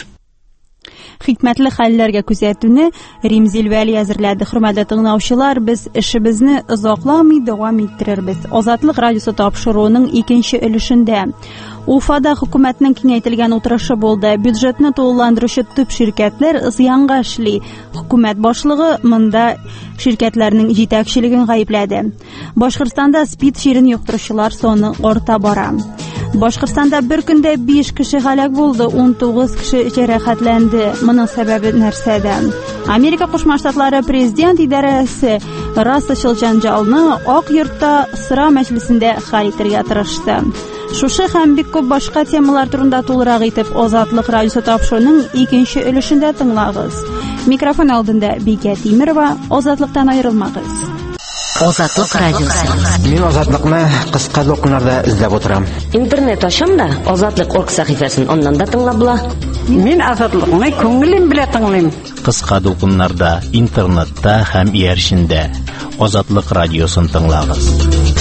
Хикмәтле хәлләргә күзәтүне Римзил Вәли әзерләде. Хөрмәтле тыңлаучылар, без эшебезне озакламый дәвам иттерербез. Азатлык радиосы тапшыруының икенче өлешендә Уфада хөкүмәтнең киңәйтелгән утырышы булды. Бюджетны тулыландыручы төп ширкәтләр зыянга эшли. Хөкүмәт башлыгы монда ширкәтләрнең җитәкчелеген гаепләде. Башкортстанда спид чирен юктыручылар саны арта бара. Башкортстанда бер көндә 5 кеше һәлак булды, 19 кеше җәрәхәтләнде. Моның сәбәбе нәрсәдә? Америка Кушма Штатлары президент идарәсе расачыл җанҗалны Ак йортта сыра мәҗлесендә хәл итәргә тырышты. Шушы һәм бик күп башка темалар турында тулырак итеп Азатлык радиосы тапшыруның 2нче өлешендә тыңлагыз. Микрофон алдында Бикә Тимирова. Азатлыктан аерылмагыз. Азатлык радиосы. Мин Азатлыкны кыска докумнарда эзләп утырам. Интернет ачам да Азатлык.орг сәхифәсен аннан да тыңлап була. Мин Азатлыкны күңелем белән тыңлыйм. Кыска докумнарда, интернетта һәм ияршендә Азатлык радиосын тыңлагыз.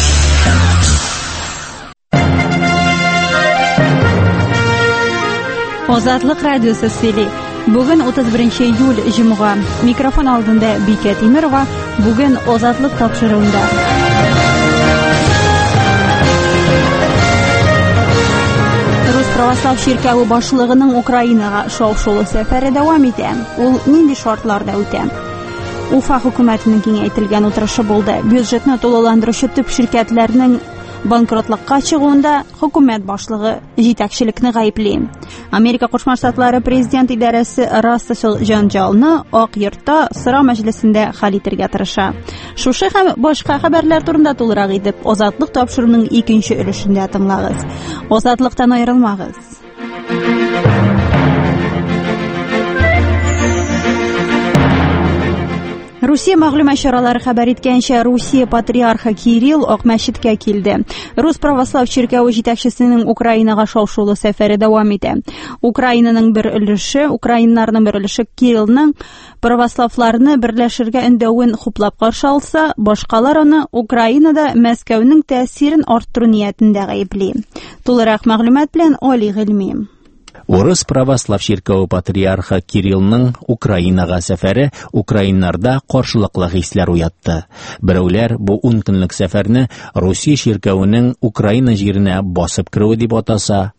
Азатлык радиосы сөйли. Бүген 31 июль җомга. Микрофон алдында Бикә Тимирова. Бүген Азатлык тапшыруында. Рус православ ширкәве башлыгының Украинага шау-шулы сәфәре дәвам итә. Ул нинди шартларда үтә? Уфа хөкүмәтенең киңәйтелгән утырышы булды. Бюджетны тулыландыручы төп ширкәтләрнең банкротлыкка чыгуында хөкүмәт башлыгы җитәкчелекне гаепли. Америка Кушма Штатлары президент идарәсе расачыл җанҗалны Ак йортта сыра мәҗлесендә хәл итәргә тырыша. Шушы һәм башка хәбәрләр турында тулырак итеп Азатлык тапшыруның 2нче өлешендә тыңлагыз. Азатлыктан аерылмагыз. Русия мәгълүмат чаралары хәбәр иткәнчә, Русия патриархы Кирилл Ак мәчеткә килде. Рус православ ширкәве җитәкчесенең Украинага шау-шулы сәфәре дәвам итә. Украинарның бер өлеше Кириллның православларны берләшергә өндәвен хуплап каршы алса, башкалар аны Украинада Мәскәүнең тәэсирен арттыру ниятендә гаепли. Тулырак мәгълүмат белән Али Гыйльми. Урыс православ ширкәве патриархы Кириллның Украинага сәфәре Украиннарда каршылыклы хисләр уятты. Берәүләр бу 10 көнлек сәфәрне Русия ширкәвенең Украина җиренә басып кируе дип атаса,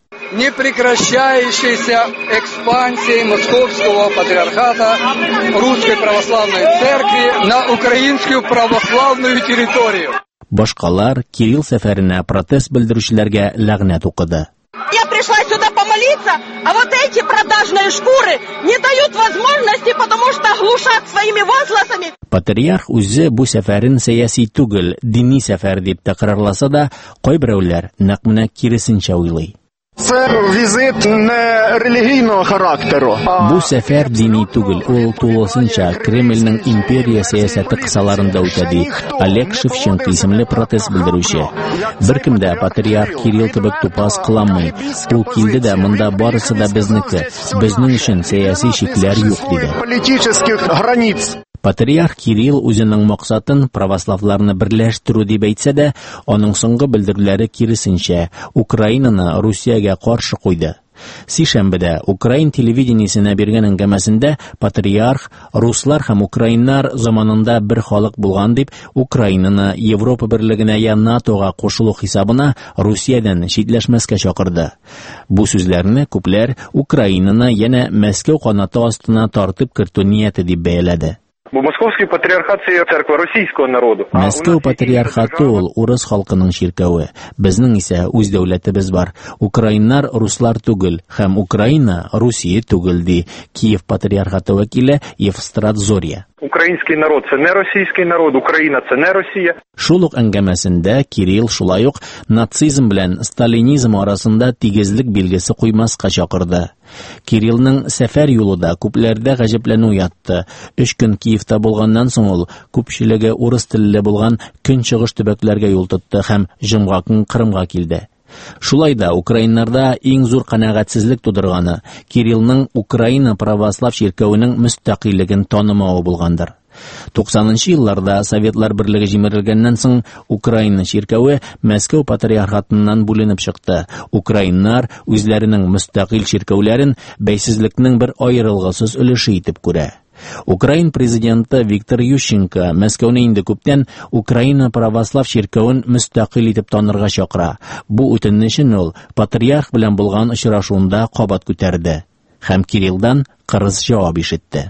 непрекращающейся экспансией Московского патриархата Русской православной церкви на украинскую православную территорию. Башкалар Кирилл сәфәренә протест белдерүчеләргә ләгънәт укыды. Я пришла сюда помолиться, а вот эти продажные шкуры не дают возможности, потому что глушат своими возгласами. Патриарх үзе бу сәфәрен сәяси түгел, дини сәфәр дип тәкърарласа да, кайберәүләр нәкъ менә киресенчә уйлый. Це візит не релігійного характеру. Бу сәфәр дини түгел, ул тулысынча Кремльнең империя сәясәте кысаларында үтә ди. Олег Шевченко исемле протест белдерүче. Беркем дә патриарх Кирилл кебек тупас кыламый. Ул килде дә монда барысы да безнеке. Безнең өчен сәяси шикләр юк диде. Политических границ. Патриарх Кирилл үзенең максатын православларны берләштерү дип әйтсә дә, аның соңгы белдерүләре киресенчә Украинаны Русиягә каршы куйды. Сишәмбедә Украин телевидениесенә биргән әңгәмәсендә патриарх руслар һәм украиннар заманында бер халык булган дип, Украинаны Европа берлегенә я НАТОга кушылу хисабына Русиядән читләшмәскә чакырды. Бу сүзләрне күпләр Украинаны янә Мәскәү канаты астына тартып кертү нияте дип бәяләде. Московский патриархат – церковь российского народа. Мәскәү патриархаты ул урыс халкының ширкәве. Безнең исә үз дәүләтебез бар. Украиннар руслар түгел, һәм Украина Русия түгел ди Киев патриархаты вәкиле Евстрат Зория. Украинский народ – це не российский народ, Украина – це не Россия. Шул ук әңгәмәсендә Кирилл шулай ук нацизм белән сталинизм арасында тигезлек билгесе куймаска чакырды. Кириллның сәфәр юлы да күпләрдә гаҗәпләнү уятты. 3 көн Киевта булганнан соң ул күпчелеге урыс телле булган көнчыгыш төбәкләргә юл тотты һәм җомга көн Крымга килде. Шулай да украиннарда иң зур канәгатьсезлек тудырганы Кириллның Украина православ ширкәвенең мөстәкыйльлеген танымавы булгандыр. 90-нчы елларда Советлар берлеге җимерелгәннән соң Украина ширкәве Мәскәү патриархатыннан бүленеп чыкты. Украиннар үзләренең мөстәкыйль ширкәүләрен бәйсезлекнең бер аерылгысыз өлеше итеп күрә. Украин президенты Виктор Ющенко Мәскәүне инде күптән Украина православ ширкәвен мөстәкыйль итеп танырга чакыра. Бу үтенечен ул патриарх белән булган очрашуында кабат күтәрде. Һәм Кириллдан кырыс җавап ишетте.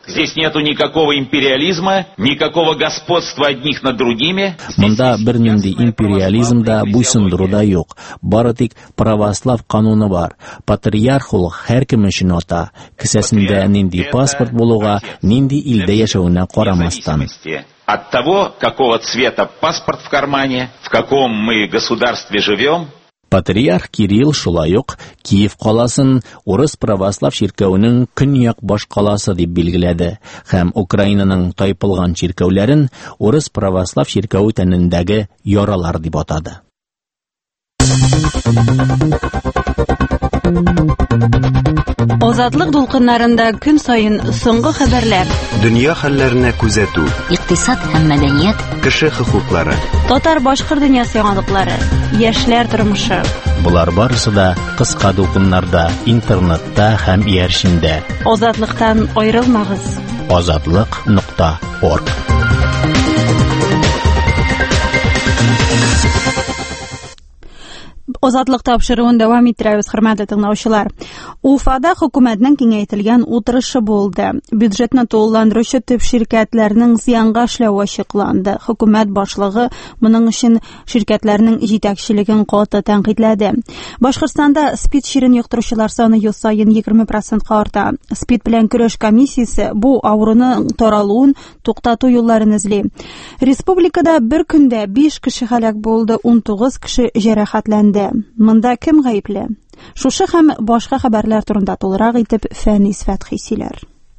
Здесь нету никакого империализма, никакого господства одних над другими. Монда бер нинди империализм да, буйсындыру да юк. Бары тик православ кануны бар. Патриархулык һәркем өчен ата. Кесәсендә нинди паспорт булуга, нинди илдә яшәвенә карамастан. От того, какого цвета паспорт в кармане, в каком мы государстве живем. Патриарх Кирилл шулай ук Киев каласын Урыс православ чиркәүнең көньяк баш каласы дип билгеләде һәм Украинаның тайпылган чиркәүләрен Урыс православ чиркәү тәнендәге яралар дип атады. Азатлык дулкыннарында көн сайын соңгы хәбәрләр. Дөнья хәлләренә күзәтү. Икътисад һәм мәдәният. Кеше хокуклары. Татар-башкорт дөньясы яңалыклары. Яшьләр тормышы. Булар барысы да кыска дулкыннарда, интернетта һәм иярчендә. Азатлыктан аерылмагыз. Azatlyk.org Азатлык тапшыруын дәвам иттерәбез, хөрмәтле тыңлаучылар. Уфада хөкүмәтнең киңәйтелгән утырышы булды. Бюджетны тулыландыручы төп ширкәтләрнең зыянга эшләве ачыкланды. Хөкүмәт башлыгы моның өчен ширкәтләрнең җитәкчелеген каты тәнкыйтьләде. Башкортстанда СПИД чирен йоктыручылар саны ел сайын 20%-ка арта. СПИД белән көрәш комиссиясе бу авыруның таралуын туктату юлларын эзли. Республикада бер көндә 5 кеше һәлак булды, 19 кеше җәрәхәтләнде. Монда кем гаепле? Шушы һәм башка хәбәрләр турында тулырак итеп Фәнис Фәтхи сөйләр.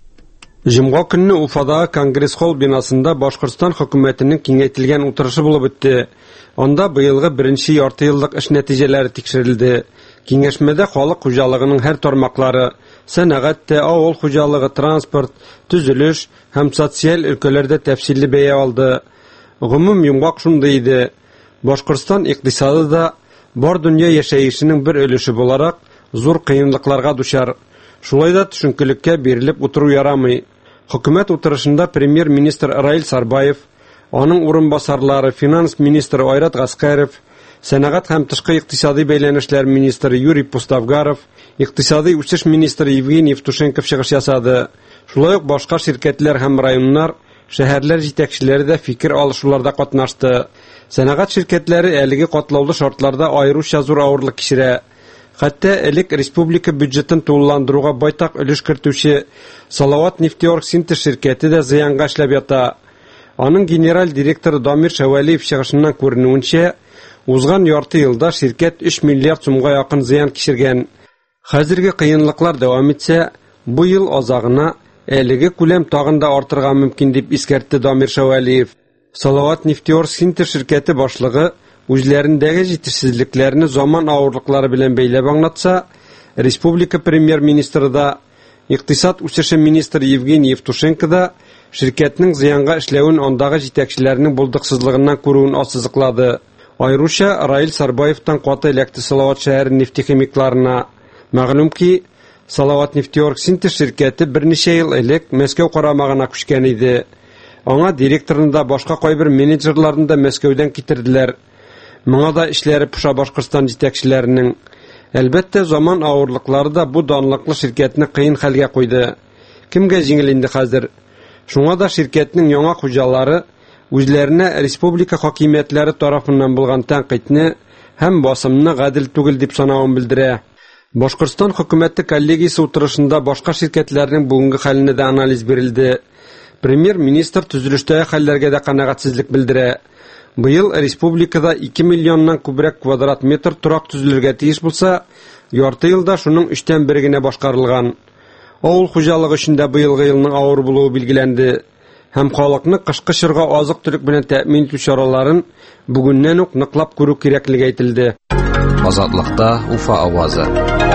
Җомга көнне Уфадагы Конгресс-холл бинасында Башкортстан хөкүмәтенең киңәйтелгән утырышы булып үтте. Анда быелгы беренче ярты еллык эш нәтиҗәләре тикшерелде. Киңәшмәдә халык хуҗалыгының һәр тармаклары, сәнәгатьтә, авыл хуҗалыгы, транспорт, төзелеш һәм социаль өлкәләрдә тәфсилле бәя алды. Гомум йомгак шундый иде. Башкортстан икътисады да бар дөнья яшәешенең бер өлеше буларак зур кыенлыкларга дучар. Шулай да төшенкелеккә бирелеп утыру ярамый. Хөкүмәт утырышында премьер-министр Раил Сарбаев, аның урынбасарлары финанс министры Айрат Гаскаров, сәнәгать һәм тышкы икътисади бәйләнешләр министры Юрий Пуставгаров, икътисади үсеш министры Евгений Евтушенков чыгыш ясады. Шулай ук башка ширкәтләр һәм районнар, шәһәрләр җитәкчеләре дә фикер алышуларда катнашты. Сәнәгать ширкәтләре әлеге катлаулы шартларда аеруча зур авырлык кичерә. Хәтта элек республика бюджетын тулыландыруга байтак өлеш кертүче Салават нефтеорг синтез ширкәте дә зыянга эшләп ята. Аның генераль директоры Дамир Шәвәлиев чыгышыннан күренүенчә, узган ярты елда ширкәт 3 миллиард сумга якын зыян кичергән. Хәзерге кыенлыклар дәвам итсә, бу ел азагына әлеге күләм тагын да артырга мөмкин дип искәртте Дамир Шәвәлиев. Салават нефтеорг синтез ширкәте башлыгы үзләрендәге җитешсезлекләрне заман авырлыклары белән бәйләп аңлатса, республика премьер-министры да, икътисад үсеше министры Евгений Евтушенко да ширкәтнең зыянга эшләвен андагы җитәкчеләрнең булдыксызлыгыннан күрүен ассызыклады. Айруча Раил Сарбаевтан каты эләкте Салават шәһәре нефтехимикларына. Мәгълүм ки, Салават нефтеорг синтез ширкәте берничә ел элек Мәскәү карамагына күчкән иде. Аңа директорны да башка кайбер менеджерларны да Мәскәүдән китерделәр. Моңа да эшләре пуша Башкортстан җитәкчеләренең. Әлбәттә, заман авырлыклары да бу данлыклы ширкәтне кыен хәлгә куйды. Кемгә җиңел инде хәзер? Шуңа да ширкәтнең яңа хуҗалары үзләренә республика хакимиятләре тарафыннан булган тәнкыйтьне һәм басымны гадел түгел дип санавын белдерә. Башкортстан хөкүмәте коллегиясе утырышында башка ширкәтләрнең бүгенге хәленә дә анализ бирелде. Премьер-министр төзелештәге хәлләргә дә канәгатьсезлек белдерә. Быел республикада 2 миллионнан күбрәк квадрат метр турак төзелергә тиеш булса, ярты елда шуның 3тән 1 генә башкарылган. Авыл хуҗалыгы өчен дә быелгы елның авыр булуы билгеләнде. Һәм халыкны кышкы чорга азык-төлек белән тәэмин итү чараларын бүгеннән үк ныклап күрү кирәклеге әйтелде. Азатлыкта Уфа авазы.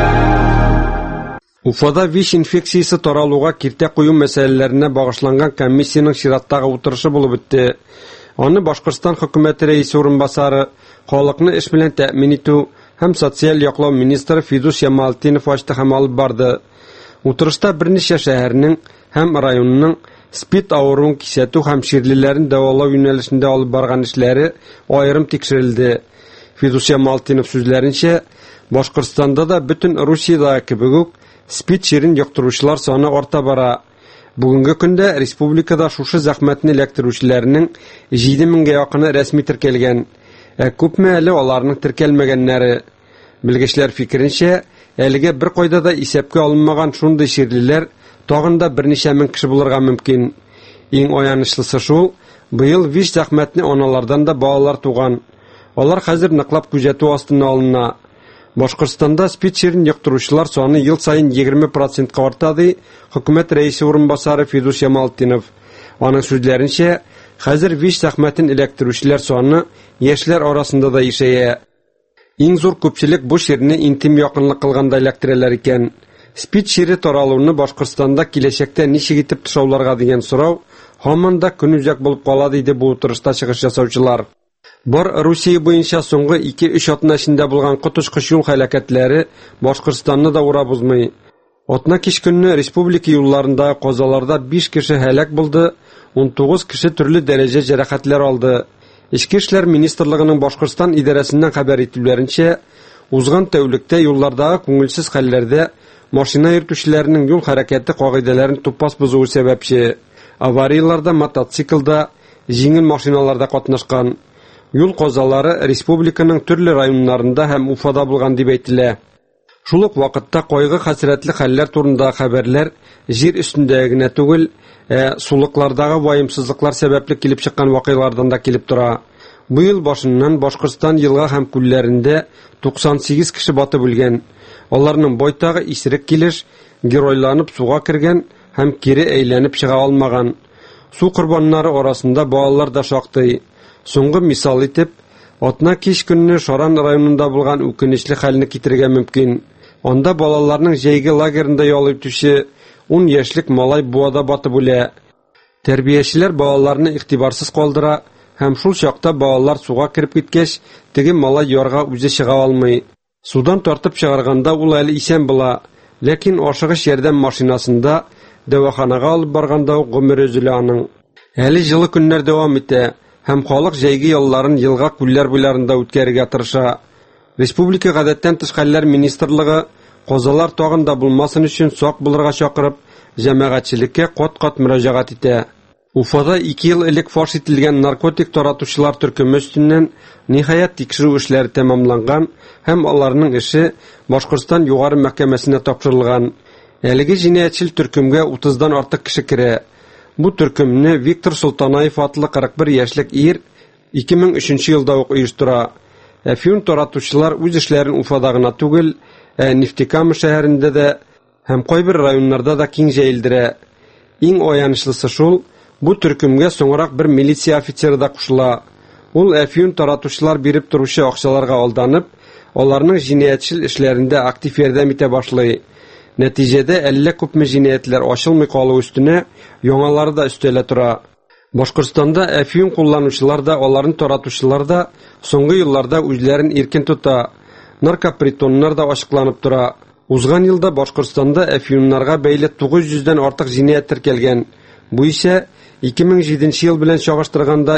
Уфада ВИЧ инфекциясе таралуга киртә кую мәсьәләләренә багышланган комиссияның чираттагы утырышы булып үтте. Аны Башкортстан хөкүмәте рәисе урынбасары, халыкны эш белән тәэмин итү һәм социаль яклау министры Фидус Ямалтдинов ачты һәм алып барды. Утырышта берничә шәһәрнең һәм районның СПИД авыруын кисәтү һәм ширлеләрен дәвалау юнәлешендә алып барган эшләре аерым тикшерелде. Фидус Ямалтдинов сүзләренчә, Башкортстанда да бөтен Русиядагы кебек үк СПИД чирен йоктыручылар саны арта бара. Бүгенге көндә республикада шушы зәхмәтне эләктерүчеләрнең 7000-гә якыны рәсми теркәлгән. Күпме әле аларның теркәлмәгәннәре. Белгечләр фикеренчә, әлегә бер кайда да исәпкә алынмаган шундый ширлеләр тагын да берничә мең кеше булырга мөмкин. Иң аянычлысы шул, быел ВИЧ зәхмәтне аналардан да балалар туган. Алар хәзер ныклап күзәтү астына алына. Башкортстанда СПИД ширен йоктыручылар саны ел сайын 20%-ка арта ди хөкүмәт рәисе урынбасары Фидус Ямалтдинов. Аның сүзләренчә, хәзер ВИЧ зәхмәтен эләктерүчеләр саны яшьләр арасында да ишәя. Иң зур күпчелек бу ширне интим якынлык кылганда эләктерәләр икән. СПИД шире таралуны Башкортстанда киләчәктә ничек итеп тышауларга дигән сорау һаман да көнүзәк булып кала диде бу утырышта чыгыш ясаучылар. Бар Русия буенча соңгы 2-3 атна эчендә булган коточкыч юл һәлакәтләре Башкортстанны да урап узмый. Атна кич көнне республика юлларында казаларда 5 кеше һәлак булды, 19 кеше төрле дәрәҗә җәрәхәтләр алды. Ички эшләр министрлыгының Башкортстан идарәсеннән хәбәр итүләренчә, узган тәүлектә юллардагы күңелсез хәлләрдә машина йөртүчеләренең юл хәрәкәте кагыйдәләрен тупас бозуы сәбәпче. Аварияларда мотоциклда, җиңел машиналарда катнашкан. Юл казалары республиканың төрле районнарында һәм Уфада булган дип әйтелә. Шул ук вакытта кайгы хәсрәтле хәлләр турында хәбәрләр җир өстендә генә түгел, сулыклардагы ваемсызлыклар сәбәпле килеп чыккан вакыйгалардан да килеп тора. Бу ел башыннан Башкортстан елга һәм күлләрендә 98 кеше батып үлгән. Аларның байтагы исерек килеш, геройланып суга кергән һәм кире әйләнеп чыга алмаган. Су корбаннары арасында балалар да шактый. Соңгы мисал итеп, атна кич көнне Шаран районында булган үкенечле хәлне китерергә мөмкин. Анда балаларның җәйге лагерында ял итүче 10 яшьлек малай буада батып үлә. Тәрбиячеләр балаларны игътибарсыз калдыра һәм шул чакта балалар суга кирип киткәч, теге малай ярга үзе чыга алмый. Судан тартып чыгарганда ул әле исән була, ләкин ашыгыч ярдәм машинасында дәваханага алып барганда гомере өзелә аның. Әле җылы көннәр дәвам итә һәм халык җәйге ялларын елга күлләр буйларында үткәрергә тырыша. Республика гадәттән тыш хәлләр министрлыгы казалар тагын да булмасын өчен сак булырга чакырып, җәмәгатьчелеккә кат-кат мөрәҗәгать итә. Уфада 2 ел элек фаш ителгән наркотик таратучылар төркеме өстеннән ниһаять тикшерү эшләре тәмамланган һәм аларның эше Башкортстан югары мәхкәмәсенә тапшырылган. Әлеге җинаятьчел төркемгә 30-дан артык кеше керә. Бу төркемне Виктор Султанаев атлы 41 яшьлек ир 2003 елда ук оештыра. Афион таратучылар үз эшләрен Уфада гына түгел, Нефтекама шәһәрендә дә һәм кайбер районнарда да киң җәелдерә. Иң аянычлысы шул, бу төркемгә соңрак бер милиция офицеры да кушыла. Ул афион таратучылар биреп торучы акчаларга алданып, аларның җинаятьчел эшләрендә актив ярдәм итә башлый. Нәтиҗәдә әллә күпме җинаятләр ачылмый калу өстенә яңалары да өстәлә тора. Башкортстанда афион кулланучылар да, аларны таратучылар да соңгы елларда үзләрен иркен тота. Наркопритоннар да ачыкланып тора. Узган елда Башкортстанда афионнарга бәйле 900-дән артык җинаять теркәлгән. Бу исә 2007 ел белән чагыштырганда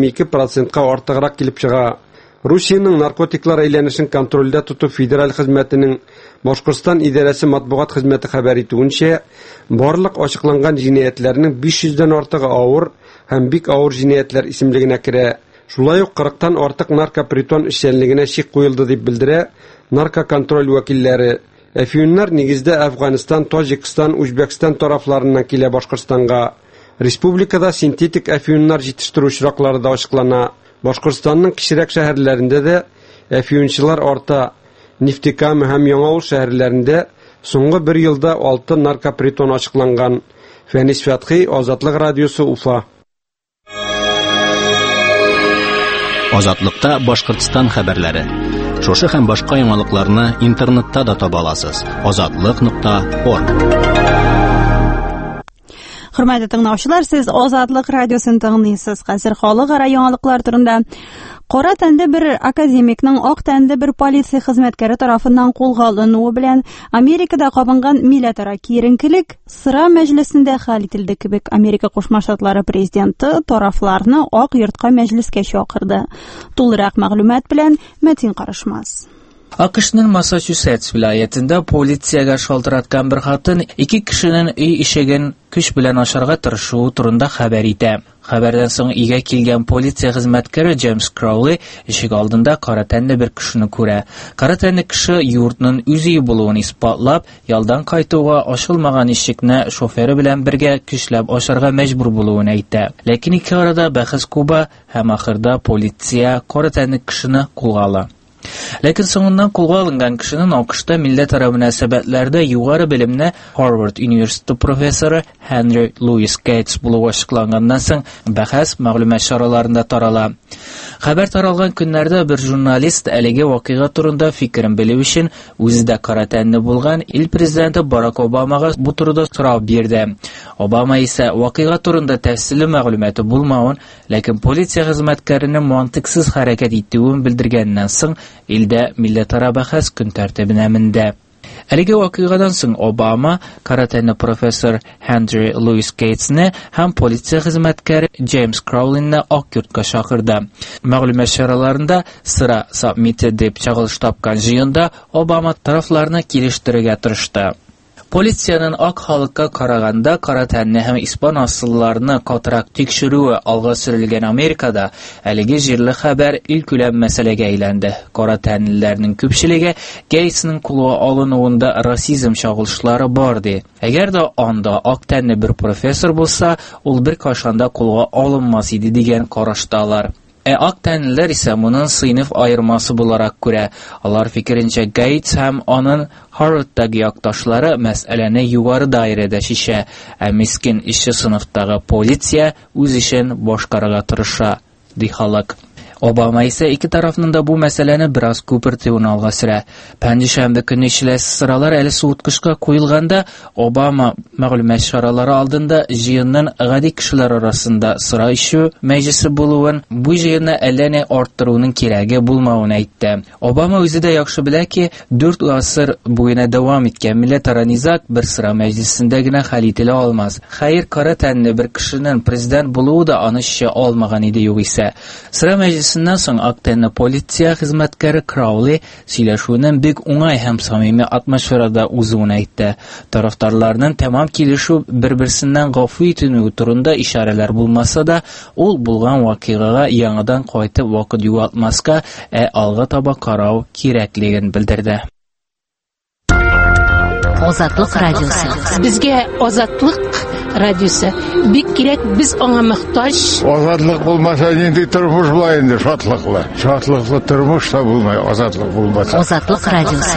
22%-ка артыграк килеп чыга. Русиянең наркотиклар әйләнешен контрольдә тоту федераль хезмәтенең Башкортстан идарәсе матбугат хезмәте хәбәр итүенчә, барлык ачыкланган җинаятләрнең 500-дән артыгы авыр һәм бик авыр җинаятләр исемлегенә керә. Шулай ук 40-тан артык наркопритон эшчәнлегенә чик куелды дип белдерә наркоконтроль вәкилләре. Афионнар нигездә Әфганстан, Таҗикстан, Үзбәкстан тарафларыннан килә Башкортстанга. Республикада синтетик афионнар җитештерү очраклары да ачыклана. Башкортстанның кичерәк шәһәрләрендә дә афиончылар арта. Нефтекама һәм Яңавыл шәһәрләрендә соңгы 1 елда 6 наркопритон ачыкланган. Фәнис Фәтхи, Азатлык радиосы, Уфа. Азатлыкта Башкортстан хәбәрләре. Шушы һәм башка яңалыкларны интернетта да таба аласыз. Azatlyk.org. Хөрмәтле тыңлаучылар, сез Азатлык радиосын тыңлыйсыз. Хәзер халыкара яңалыклар турында. Кара тәнле бер академикның ак тәнле бер полиция хезмәткәре тарафыннан кулга алынуы белән Америкада кабынган милләтара киеренкелек сыра мәҗлесендә хәл ителде кебек, Америка Кушма Штатлары президенты тарафларны ак йортка мәҗлескә чакырды. Тулырак мәгълүмат белән Мәтин Карышмас. AQShның Массачусетс вилаятында полициягә шалтыраткан бер хатын 2 кешенең өй ишеген көч белән ачарга тырышуы турында хәбәр итә. Хәбәрдән соң өйгә килгән полиция хезмәткәре Джеймс Краули ишек алдында кара тәнле бер кешене күрә. Кара тәнле кеше йортның үз өе булуын испатлап, ялдан кайтуга ачылмаган ишекне шоферы белән бергә көчләп ачарга мәҗбүр булуын әйтә. Ләкин ике арада бәхәс куба һәм ахырда полиция кара тәнле кешене кулга ала. Ләкин соңыннан кулга алынган кешенең AQShта милләтара мөнәсәбәтләрдә югары белемне Harvard университеты профессоры Henry Louis Gates булуы ачыкланганнан соң бәхәс мәгълүмат чараларында тарала. Хәбәр таралган көннәрдә бер журналист әлеге вакыйга турында фикерен белү өчен үзе дә кара тәнле булган ил президенты Барак Обамага бу турыда сорау бирде. Обама исә вакыйга турында тәфсилле мәгълүматы булмавын, ләкин полиция хезмәткәренең мантыксыз хәрәкәт итүен белдергәннән соң илдә милләтара бәхәс көн тәртибенә менде. Әлеге вакыйгадан соң Обама кара тәнле профессор Henry Louis Gates'не һәм полиция хезмәткәре Джеймс Краулинны ак йортка чакырды. Мәгълүмат чараларында сыра саммиты дип чагылыш тапкан җыенда Обама тарафларны килештерергә тырышты. Полициянын ак халыкка караганда кара тәнле һәм испан асылларны катырак тикшерүе алга сөрелгән Америкада әлеге җирле хәбәр илкүләм мәсьәләгә әйләнде. Кара тәнлеләрнең күпчелеге Гейтсның кулга алынуында расизм чагылышлары бар ди. Әгәр дә анда ак тәнле бер профессор булса, ул бер кашанда кулга алынмас иде дигән карашталар. Ак тәнлеләр исә моның сыйныф аермасы буларак күрә. Алар фикеренчә Гейтс һәм аның Harvardтагы якташлары мәсьәләне югары даирәдә шишә, ә мискин ишче сыйныфтагы полиция үз эшен башкарырга тырыша, ди халык. Обама исә ике тарафның да бу мәсьәләне бераз күпертүен алга сөрә. Пәнҗешәмбе көнне эшләс сыралар әле суыткышка куелганда, Обама мәгълүмат чаралары алдында җыенның гади кешеләр арасында сыра ишү мәҗлесе булуын, бу җыенны әллә ни арттыруның кирәге булмавын әйтте. Обама үзе дә яхшы белә ки, 4 гасыр буена дәвам иткән милләтара низак бер сыра мәҗлесендә генә хәл ителә алмас. Хәер, кара тәнле бер кешенең президент булуы да аны шешә алмаган иде югыйсә. Сыра мәҗлесеннән соң ак тәнле полиция хезмәткәре Краули сөйләшүнең бик уңай һәм самими атмосферада узуын әйтте. Тарафдарларның тәмам килешү бер-берсеннән гафу итүе турында ишарәләр булмаса да, ул булган вакыйгага яңадан кайтып вакыт югалтмаска, алга таба карау кирәклеген белдерде. Азатлык радиосы. Безгә Азатлык радиосы бик кирәк, біз аңа мохтаҗ. Азатлык булмаса нинди тормыш була инде, шатлыклы. Шатлыклы тормыш та булмай, азатлык булмаса. Азатлык радиосы.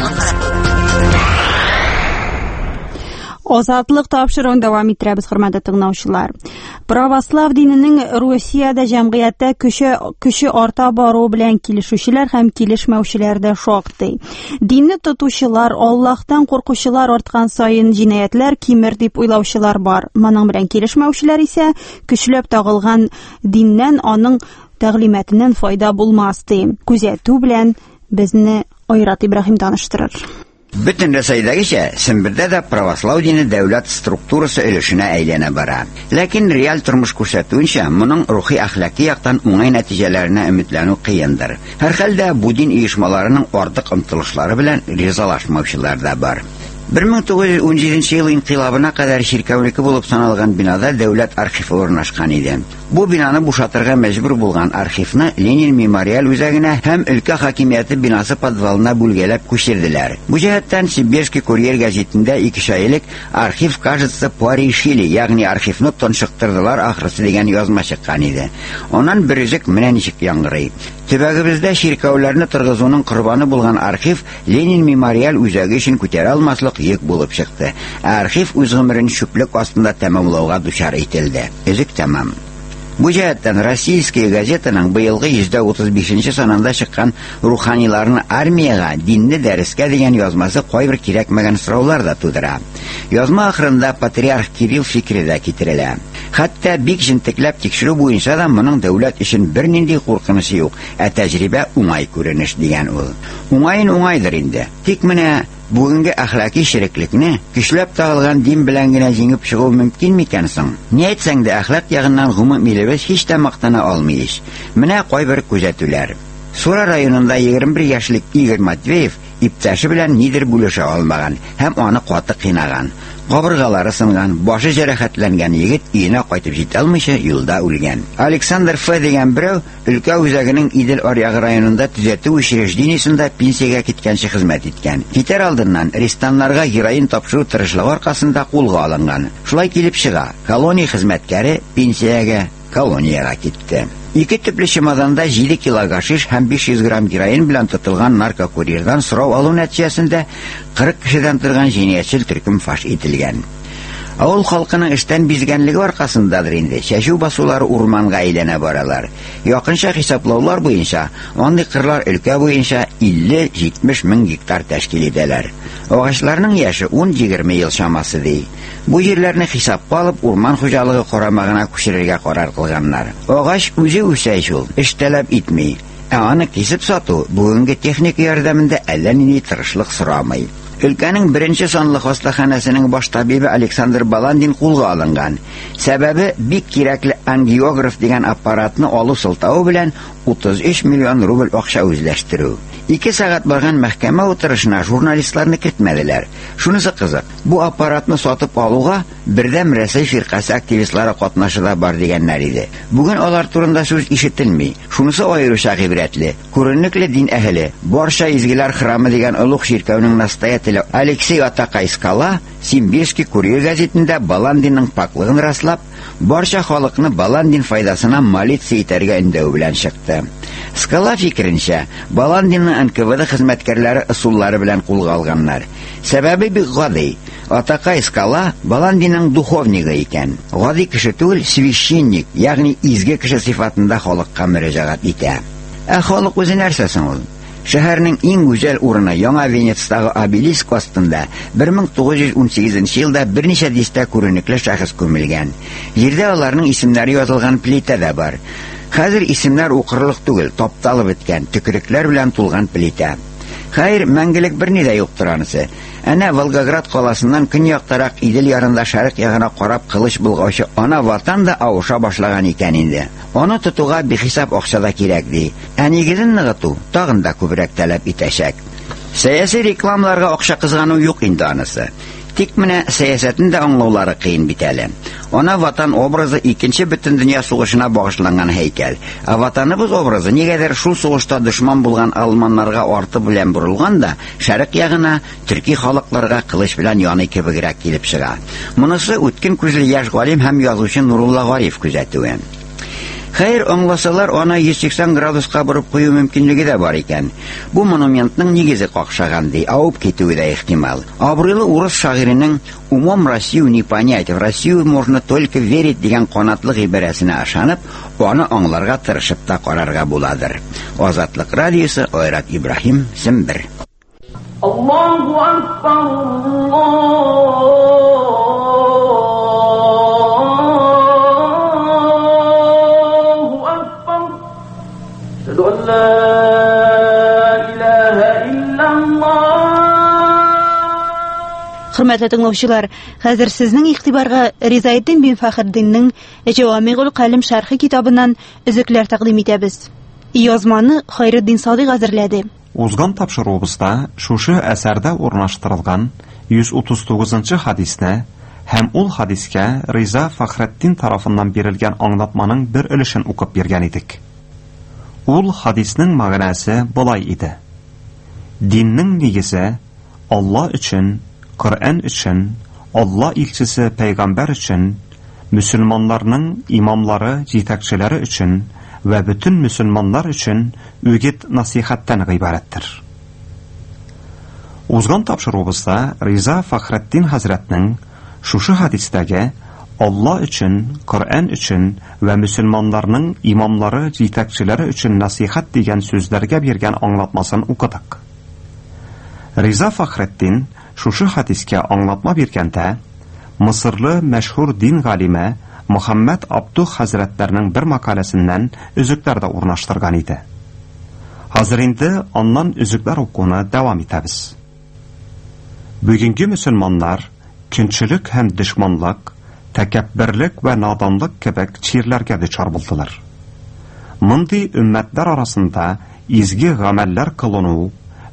Азатлык тапшыруын дәвам иттерәбез, хөрмәтле тыңлаучылар. Православ диненең Россиядә җәмгыятьтә көче арта бару белән килешүчеләр һәм килешмәүчеләр дә шактый. Динне тотучылар, Аллаһтан куркучылар арткан саен җинаятьләр кимер дип уйлаучылар бар. Моның белән килешмәүчеләр исә көчләп тагылган диннән, аның тәгълиматыннан файда булмас ди. Күзәтү белән безне Айрат Ибраһим таныштырыр. Бөтен Рәсәйдәгечә Сембердә дә православ дине дәүләт структурасы өлешенә әйләнә бара. Ләкин реаль тормыш күрсәтүенчә, моның рухи әхлаки яктан уңай нәтиҗәләренә өметләнү кыендыр. Һәрхәлдә бу дин оешмаларының артык омтылышлары белән ризалашмаучылар да бар. 1917 ел инкыйлабына кадәр чиркәүнеке булып саналган бинада дәүләт архивы урнашкан иде. Бу бинаны бушатырга мәҗбүр булган архивны Ленин мемориаль үзәгенә һәм өлкә хакимияте бинасы подвалына бүлгәләп күчерделәр. Бу җәһәттән Сибирский курьер гәзитендә 2 айлык архив, кажется, порешили, ягъни архивны тончыктырдылар ахрысы дигән язма чыккан иде. Аннан берүзек менә ничек яңгырый. Төбәгебездә чиркәүләрне торгызуның корбаны булган архив Ленин мемориаль үзәге өчен күтәрә алмаслык йөк булып чыкты. Архив үз гомерен чүплек астында тәмамлауга дучар ителде. Өзек тәмам. Бу җәһәттән Российская газетаның быелгы 135-нче санында чыккан руханиларны армияга, динне дәрескә дигән язмасы кайбер кирәкмәгән сораулар да тудыра. Язма ахырында патриарх Кирилл фикере дә китерелә. Хәтта бик җентекләп тикшерү буенча да моның дәүләт өчен бернинди куркынышы юк, тәҗрибә уңай күренеш дигән ул. Уңайын уңайдыр инде. Тик менә бүгенге әхлаки ширеклекне көчләп тагылган дин белән генә җиңеп чыгу мөмкин микән соң? Ни әйтсәң дә әхлак ягыннан гомумилебез һич тә мактана алмыйш. Менә кайбер күзәтүләр. Сура районында 21 яшьлек Игорь Матвеев иптәше белән нидер бүлешә алмаган һәм аны каты кыйнаган. Кабыргалары сынган, башы җәрәхәтләнгән егет өенә кайтып җитә алмыйча юлда үлгән. Александр Ф. дигән берәү өлкә үзәгенең Идел аръягы районында төзәтү учреждениесендә пенсиягә киткәнче хезмәт иткән. Китәр алдыннан рестаннарга героин тапшыру тырышлыгы аркасында кулга алынган. Шулай килеп чыга, колония хезмәткәре пенсиягә колонияга китте. 2 төпле чемоданда 7 кило гашиш һәм 500 грамм героин белән тотылган наркокурьердан сорау алу нәтиҗәсендә 40 кешедән торган җинаятьчел төркем фаш ителгән. Авыл халкының эштән бизгәнлеге аркасындадыр инде чәчү басулары урманга әйләнә баралар. Якынча хисаплаулар буенча, андый кырлар өлкә буенча 50-70 мең гектар тәшкил итәләр. Агачларның яше 10-20 ел чамасы ди. Бу җирләрне хисапка алып урман хуҗалыгы карамагына күчерергә карар кылганнар. Агач үзе үсә шул, эш таләп итми. Аны кисеп сату бүгенге техника ярдәмендә әллә нинди тырышлык сорамый. Өлкәнең беренче санлы хастаханәсенең баш табибы Александр Баландин кулга алынган. Сәбәбе бик кирәкле ангиограф дигән аппаратны алу сылтавы белән 33 миллион рубль акча үзләштерү. 2 сәгать барган мәхкәмә утырышына журналистларны көтмәделәр. Шунысы кызык, бу аппаратны сатып алуга бердәм Рәсәй фиркасы активистлары катнашыда бар дигәннәр иде. Бүген алар турында сүз ишетелми. Шунысы аеруча гыйбрәтле. Күренекле дин әһеле, Барша изгеләр храмы дигән олуг ширкәүнең настоятеле Алексей Атакайскала Симбирский курьер газетында Баландинның паклыгын раслап, барча халыкны Баландин файдасына молиться итәргә өндәү белән чыкты. Скала фикеренчә, Баландинның НКВД хезмәткәрләре ысуллары белән кулга алганнар. Сәбәбе бик гади. Атакай Скала Баландинның духовнигы икән. Гади кеше түгел, священник, ягъни изге кеше сыйфатында халыкка мөрәҗәгать итә. Халык үзе нәрсә соң ул? Шәһәрнең иң гүзәл урыны Яңа Венецдагы обелиск астында 1918 елда берничә дистә күренекле шәхес күмелгән. Җирдә аларның исемнәре язылган плита да бар. Хәзер исемнәр укырлык түгел, тапталып беткән, төкерекләр белән тулган плита. Хәер, мәңгелек берни дә юктыр анысы. Әнә Волгоград каласыннан көньяктарак Идел ярында шәрык ягына карап кылыч булгаучы ана ватан да авыша башлаган икән инде. Аны тотуга бихисап акча да кирәк ди. Нигезен ныгыту тагын да күбрәк таләп итәчәк. Сәяси рекламаларга акча кызгану юк инде анысы. Тик менә сәясәтен дә аңлаулары кыен бит әле. Ана ватан образы 2нче бөтен дөнья сугышына багышланган һәйкәл. Ватаныбыз образы нигәдер шул сугышта дошман булган алманнарга арты белән бурылган да, шәрык ягына төрки халыкларга кылыч белән яны кебегрәк килеп чыга. Монысы үткен күзле яшь галим һәм язучы Нурулла Гариф күзәтүе. Хәер, аңласалар, аны 180 градуска борып кую мөмкинлеге дә бар икән. Бу монументның нигезе какшаган ди, авып китүе дә ихтимал. Абруйлы урыс шагыйренең «Умом Россию не понять, в Россию можно только верить» дигән канатлы гыйбарәсенә ышанып, аны аңларга тырышып та карарга буладыр. Азатлык радиосы, Айрат Ибраһим, Сембер. Аллаһу акбар, Хөрмәтле тыңлаучылар, хәзер сезнең игътибарга Ризаэддин бин Фәхреддиннең Җавамигул Калим шәрхи китабыннан өзекләр тәкъдим итәбез. Язманы Хайретдин Садыйк әзерләде. Узган тапшыруыбызда шушы әсәрдә урнаштырылган 139-нчы хадисне һәм ул хадискә Риза Фәхреддин тарафыннан бирелгән аңлатманың бер өлешен укып биргән идек. Ул хадиснең мәгънәсе булай иде. Диннең нигезе Алла өчен, Коръән өчен, Алла илчесе пәйгамбәр өчен, мөселманнарның имамлары, җитәкчеләре өчен ва бөтен мөселманнар өчен үгит насихаттан гыйбарәттер. Узган тапшыруыбызда Риза Фәхреддин хәзрәтнең шушы хадистәге Алла өчен, Коръән өчен ва мөселманнарның имамлары, җитәкчеләре өчен насихат дигән сүзләргә биргән аңлатмасын укыдык. Риза Фәхреддин шушы хадискә аңлатма биргәндә, Мисырлы мәшһүр дин галиме Мөхәммәд Абдух хәзрәтләрнең бер макаләсеннән өзекләр дә урнаштырган иде. Хәзер инде аннан өзекләр укуны дәвам итәбез. Бүгенге мөселманнар көнчелек һәм дошманлык, тәкәбберлек ва наданлык кебек чирләргә дучар булдылар. Мондый өммәтләр арасында изге гамәлләр кылыну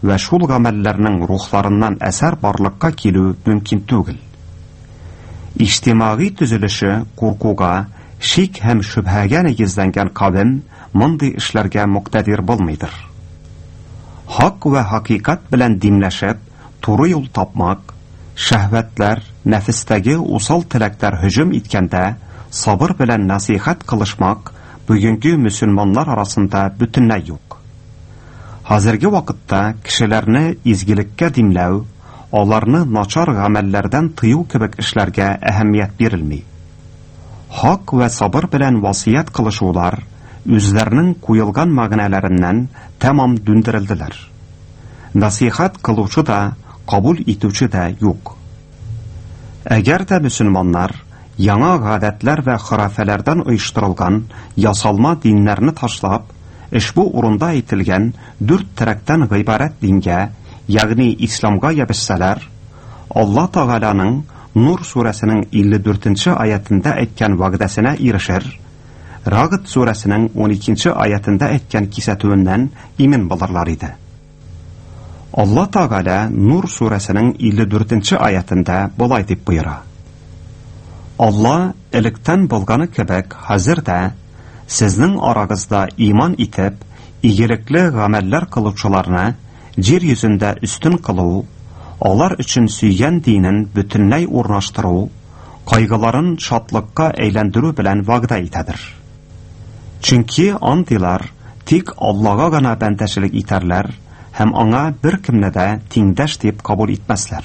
вә шул гамәлләрнең рухларыннан әсәр барлыкка килү мөмкин түгел. Иҗтимагый төзелеше куркуга, шик һәм шөбһәгә нигезләнгән кавем мондый эшләргә муктадир булмыйдыр. Хак вә хакыйкать белән димләшеп, туры юл тапмак, шәһвәтләр, нәфестәге усал теләктәр һөҗүм иткәндә, сабыр белән насихат кылышмак бүгенге мөселманнар арасында бөтенләй юк. Хәзерге вакытта кешеләрне изгилеккә димләү, аларны начар гамәлләрдән тыю кебек эшләргә әһәмият бирелми. Хак вә сабыр белән васыят кылышулар үзләренең куелган мәгънәләреннән тәмам дүндерелделәр. Насихат кылучы да, кабул итүче дә юк. Әгәр дә мөселманнар яңа гадәтләр вә хuraфәләрдән оештырылган ясалма диннәрне ташлап, ошбу урында әйтелгән 4 терәктән гыйбарәт дингә, ягъни исламга ябышсалар, Алла Тәгаланың Нур сүрәсенең 54-нче аятында әйткән вәгъдәсенә ирешер, Рагд сүрәсенең 12-нче аятында әйткән кисәтүеннән имин булырлар иде. Алла Тәгала Нур сүрәсенең 54-нче аятында булай дип буйра: Алла электән булганы кебек хәзер дә сезнең арагызда иман итеп, игелекле гамәлләр кылучыларны җир йөзендә үстен кылу, алар өчен сөйгән динен бөтенләй урнаштыру, кайгыларын шатлыкка әйләндерү белән вәгъдә итәдер. Чөнки андыйлар тик Аллага гына бәндәчелек итәрләр һәм аңа бер кемне дә тиңдәш дип кабул итмәсләр.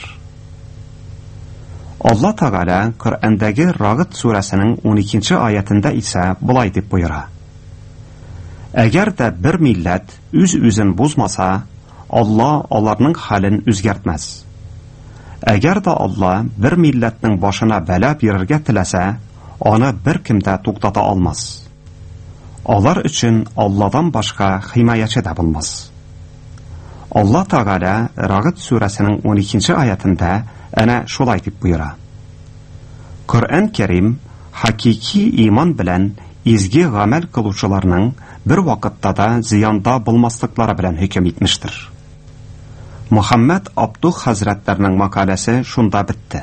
Алла Тәгалә Коръәндәге Рагд сүрәсенең 12-нче аятында исә булай дип буйра: Әгәр дә бер милләт үз-үзен бузмаса, Алла аларның хәлен үзгәртмәс. Әгәр дә Алла бер милләтнең башына бәла бирергә теләсә, аны бер кем дә туктата алмас. Алар өчен Алладан башка химаячы да булмас. Алла Тәгалә Рагд сүрәсенең 12-нче аятында әнә шулай дип буйра: Коръән Кәрим хакыйки иман белән изге гамәл кылучыларның бер вакытта да зыянда булмаслыклары белән хөкем итмештер. Мөхәммәд Абдух хәзрәтләрнең макаләсе шунда бетте.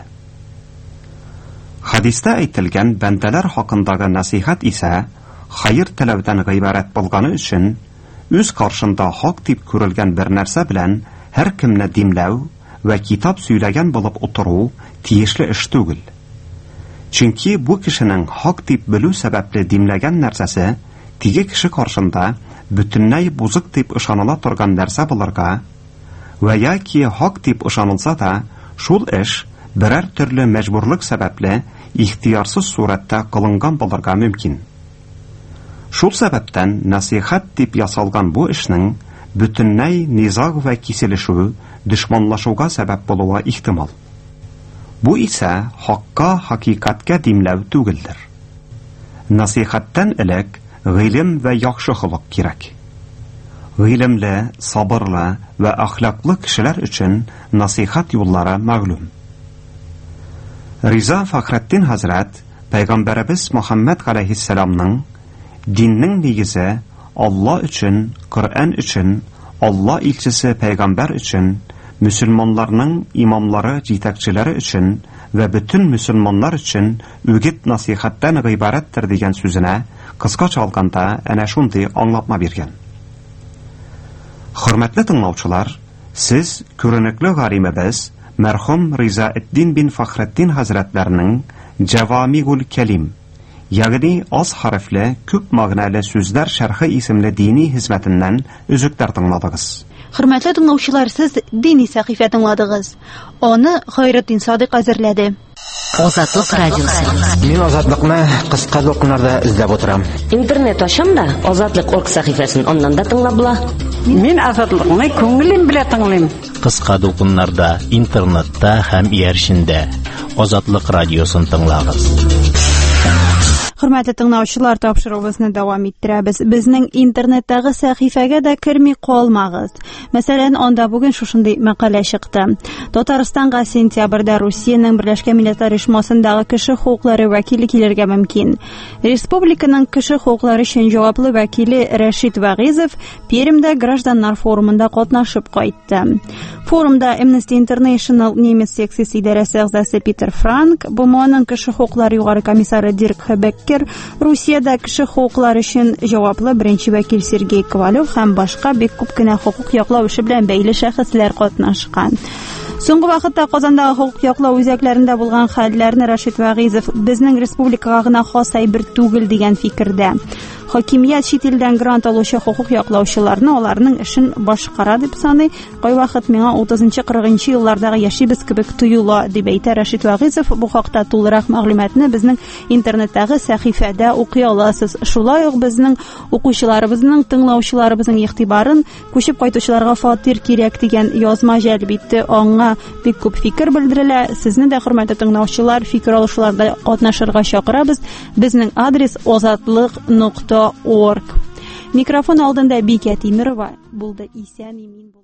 Хадистә әйтелгән бәндәләр хакындагы насихат исә хәер теләүдән гыйбарәт булганы өчен үз каршында хак дип күрелгән бер нәрсә белән һәр кемне димләү вә китап сөйләгән булып утыру тиешле эш түгел. Чөнки бу кешенең хак дип белү сәбәпле димләгән нәрсәсе теге кеше каршында бөтенләй бузык дип ышаныла торган нәрсә булырга, вә яки хак дип ышанылса да, шул эш берәр төрле мәҗбүрлек сәбәпле ихтиярсыз сурәттә кылынган булырга мөмкин. Шул сәбәптән насихат дип ясалган бу эшнең бөтенләй низаг вә киселешү, дошманлашуга сәбәп булуы ихтимал. Бу исә хакка, хакыйкатькә димләү түгелдер. Насихаттан элек гыйлем вә яхшы холык кирәк. Гыйлемле, сабырлы вә ахлаклы кешеләр өчен насихат юллары мәгълүм. Риза Фахретдин хәзрәт Пәйгамбәребез Мөхәммәд галәйһиссәламның диннең нигезе Алла өчен, Коръән өчен, Алла илчесе Пәйгамбәр өчен, мөселманларның имамлары, җитәкчеләре өчен вә бөтен мөселманнар өчен үгит насихаттан гыйбарәттер дигән сүзенә кыскача алганда әнә шундый аңлатма биргән. Хөрмәтле тыңлаучылар, сез күренекле галимебез мәрхүм Риза эд-Дин бин Фахретдин хәзрәтләренең Җавамигул Кәлим, ягъни аз хәрефле, күп мәгънәле сүзләр шәрхи исемле дини хезмәтеннән үзектәр тыңладыгыз. Хөрмәтле тыңлаучылар, сез дини сәхифә тыңладыгыз. Аны Гайретдин Садык әзерләде. Азатлык радиосы. Мин азатлыкны кыска докумнарда эзләп утырам. Интернет ачам да Азатлык.орг сәхифәсен аннан да тыңлап була. Мин азатлыкны күңелем белән тыңлыйм. Кыска докумнарда, интернетта һәм ияршендә Азатлык радиосын тыңлагыз. Хөрмәтле тыңлаучылар, тапшыруыбызны дәвам иттерәбез. Безнең интернеттагы сәхифәгә дә керми калмагыз. Мәсәлән, анда бүген шушындый мәкалә чыкты. Татарстанга сентябрьдә Русиянең Берләшкән Милләтләр Оешмасындагы кеше хукуклары вәкиле килергә мөмкин. Республиканың кеше хукуклары өчен җаваплы вәкиле Рәшит Вәгызов Пермьдә гражданнар форумында катнашып кайтты. Форумда Amnesty International немец секциясе идарәсе әгъзасы Питер Франк, БМОның кеше хукуклары югары комиссары Дирк Хебеккер, Русиядә кеше хукуклары өчен җаваплы беренче вәкил Сергей Ковалев һәм башка бик күп кенә хукук яклау эше белән бәйле шәхесләр катнашкан. Соңгы вакытта Казандагы хукук яклау үзәкләрендә булган хәлләрне Рәшит Вәгызов безнең республикага гына хас әйбер түгел дигән фикердә. Хакимият чит илдән грант алучы хукук яклаучыларны аларның эшен башкара дип саный. Кайвакыт миңа 30-40 еллардагы яшибез кебек тоела дип әйтә Рәшит Вәгызов. Бу хакта тулырак мәгълүматны безнең интернеттагы сәхифәдә укый аласыз. Шулай ук безнең укучыларыбызның, тыңлаучыларыбызның игътибарын күчеп кайтучыларга фатир кирәк дигән язма җәлеп итте. Аңа бик күп фикер белдерелә. Сезне дә, хөрмәтле тыңлаучылар, фикер алышуларда катнашырга чакырабыз. Безнең адрес azatlıq.org. Микрофон алдында Бикә Тимирова булды. Исән-имин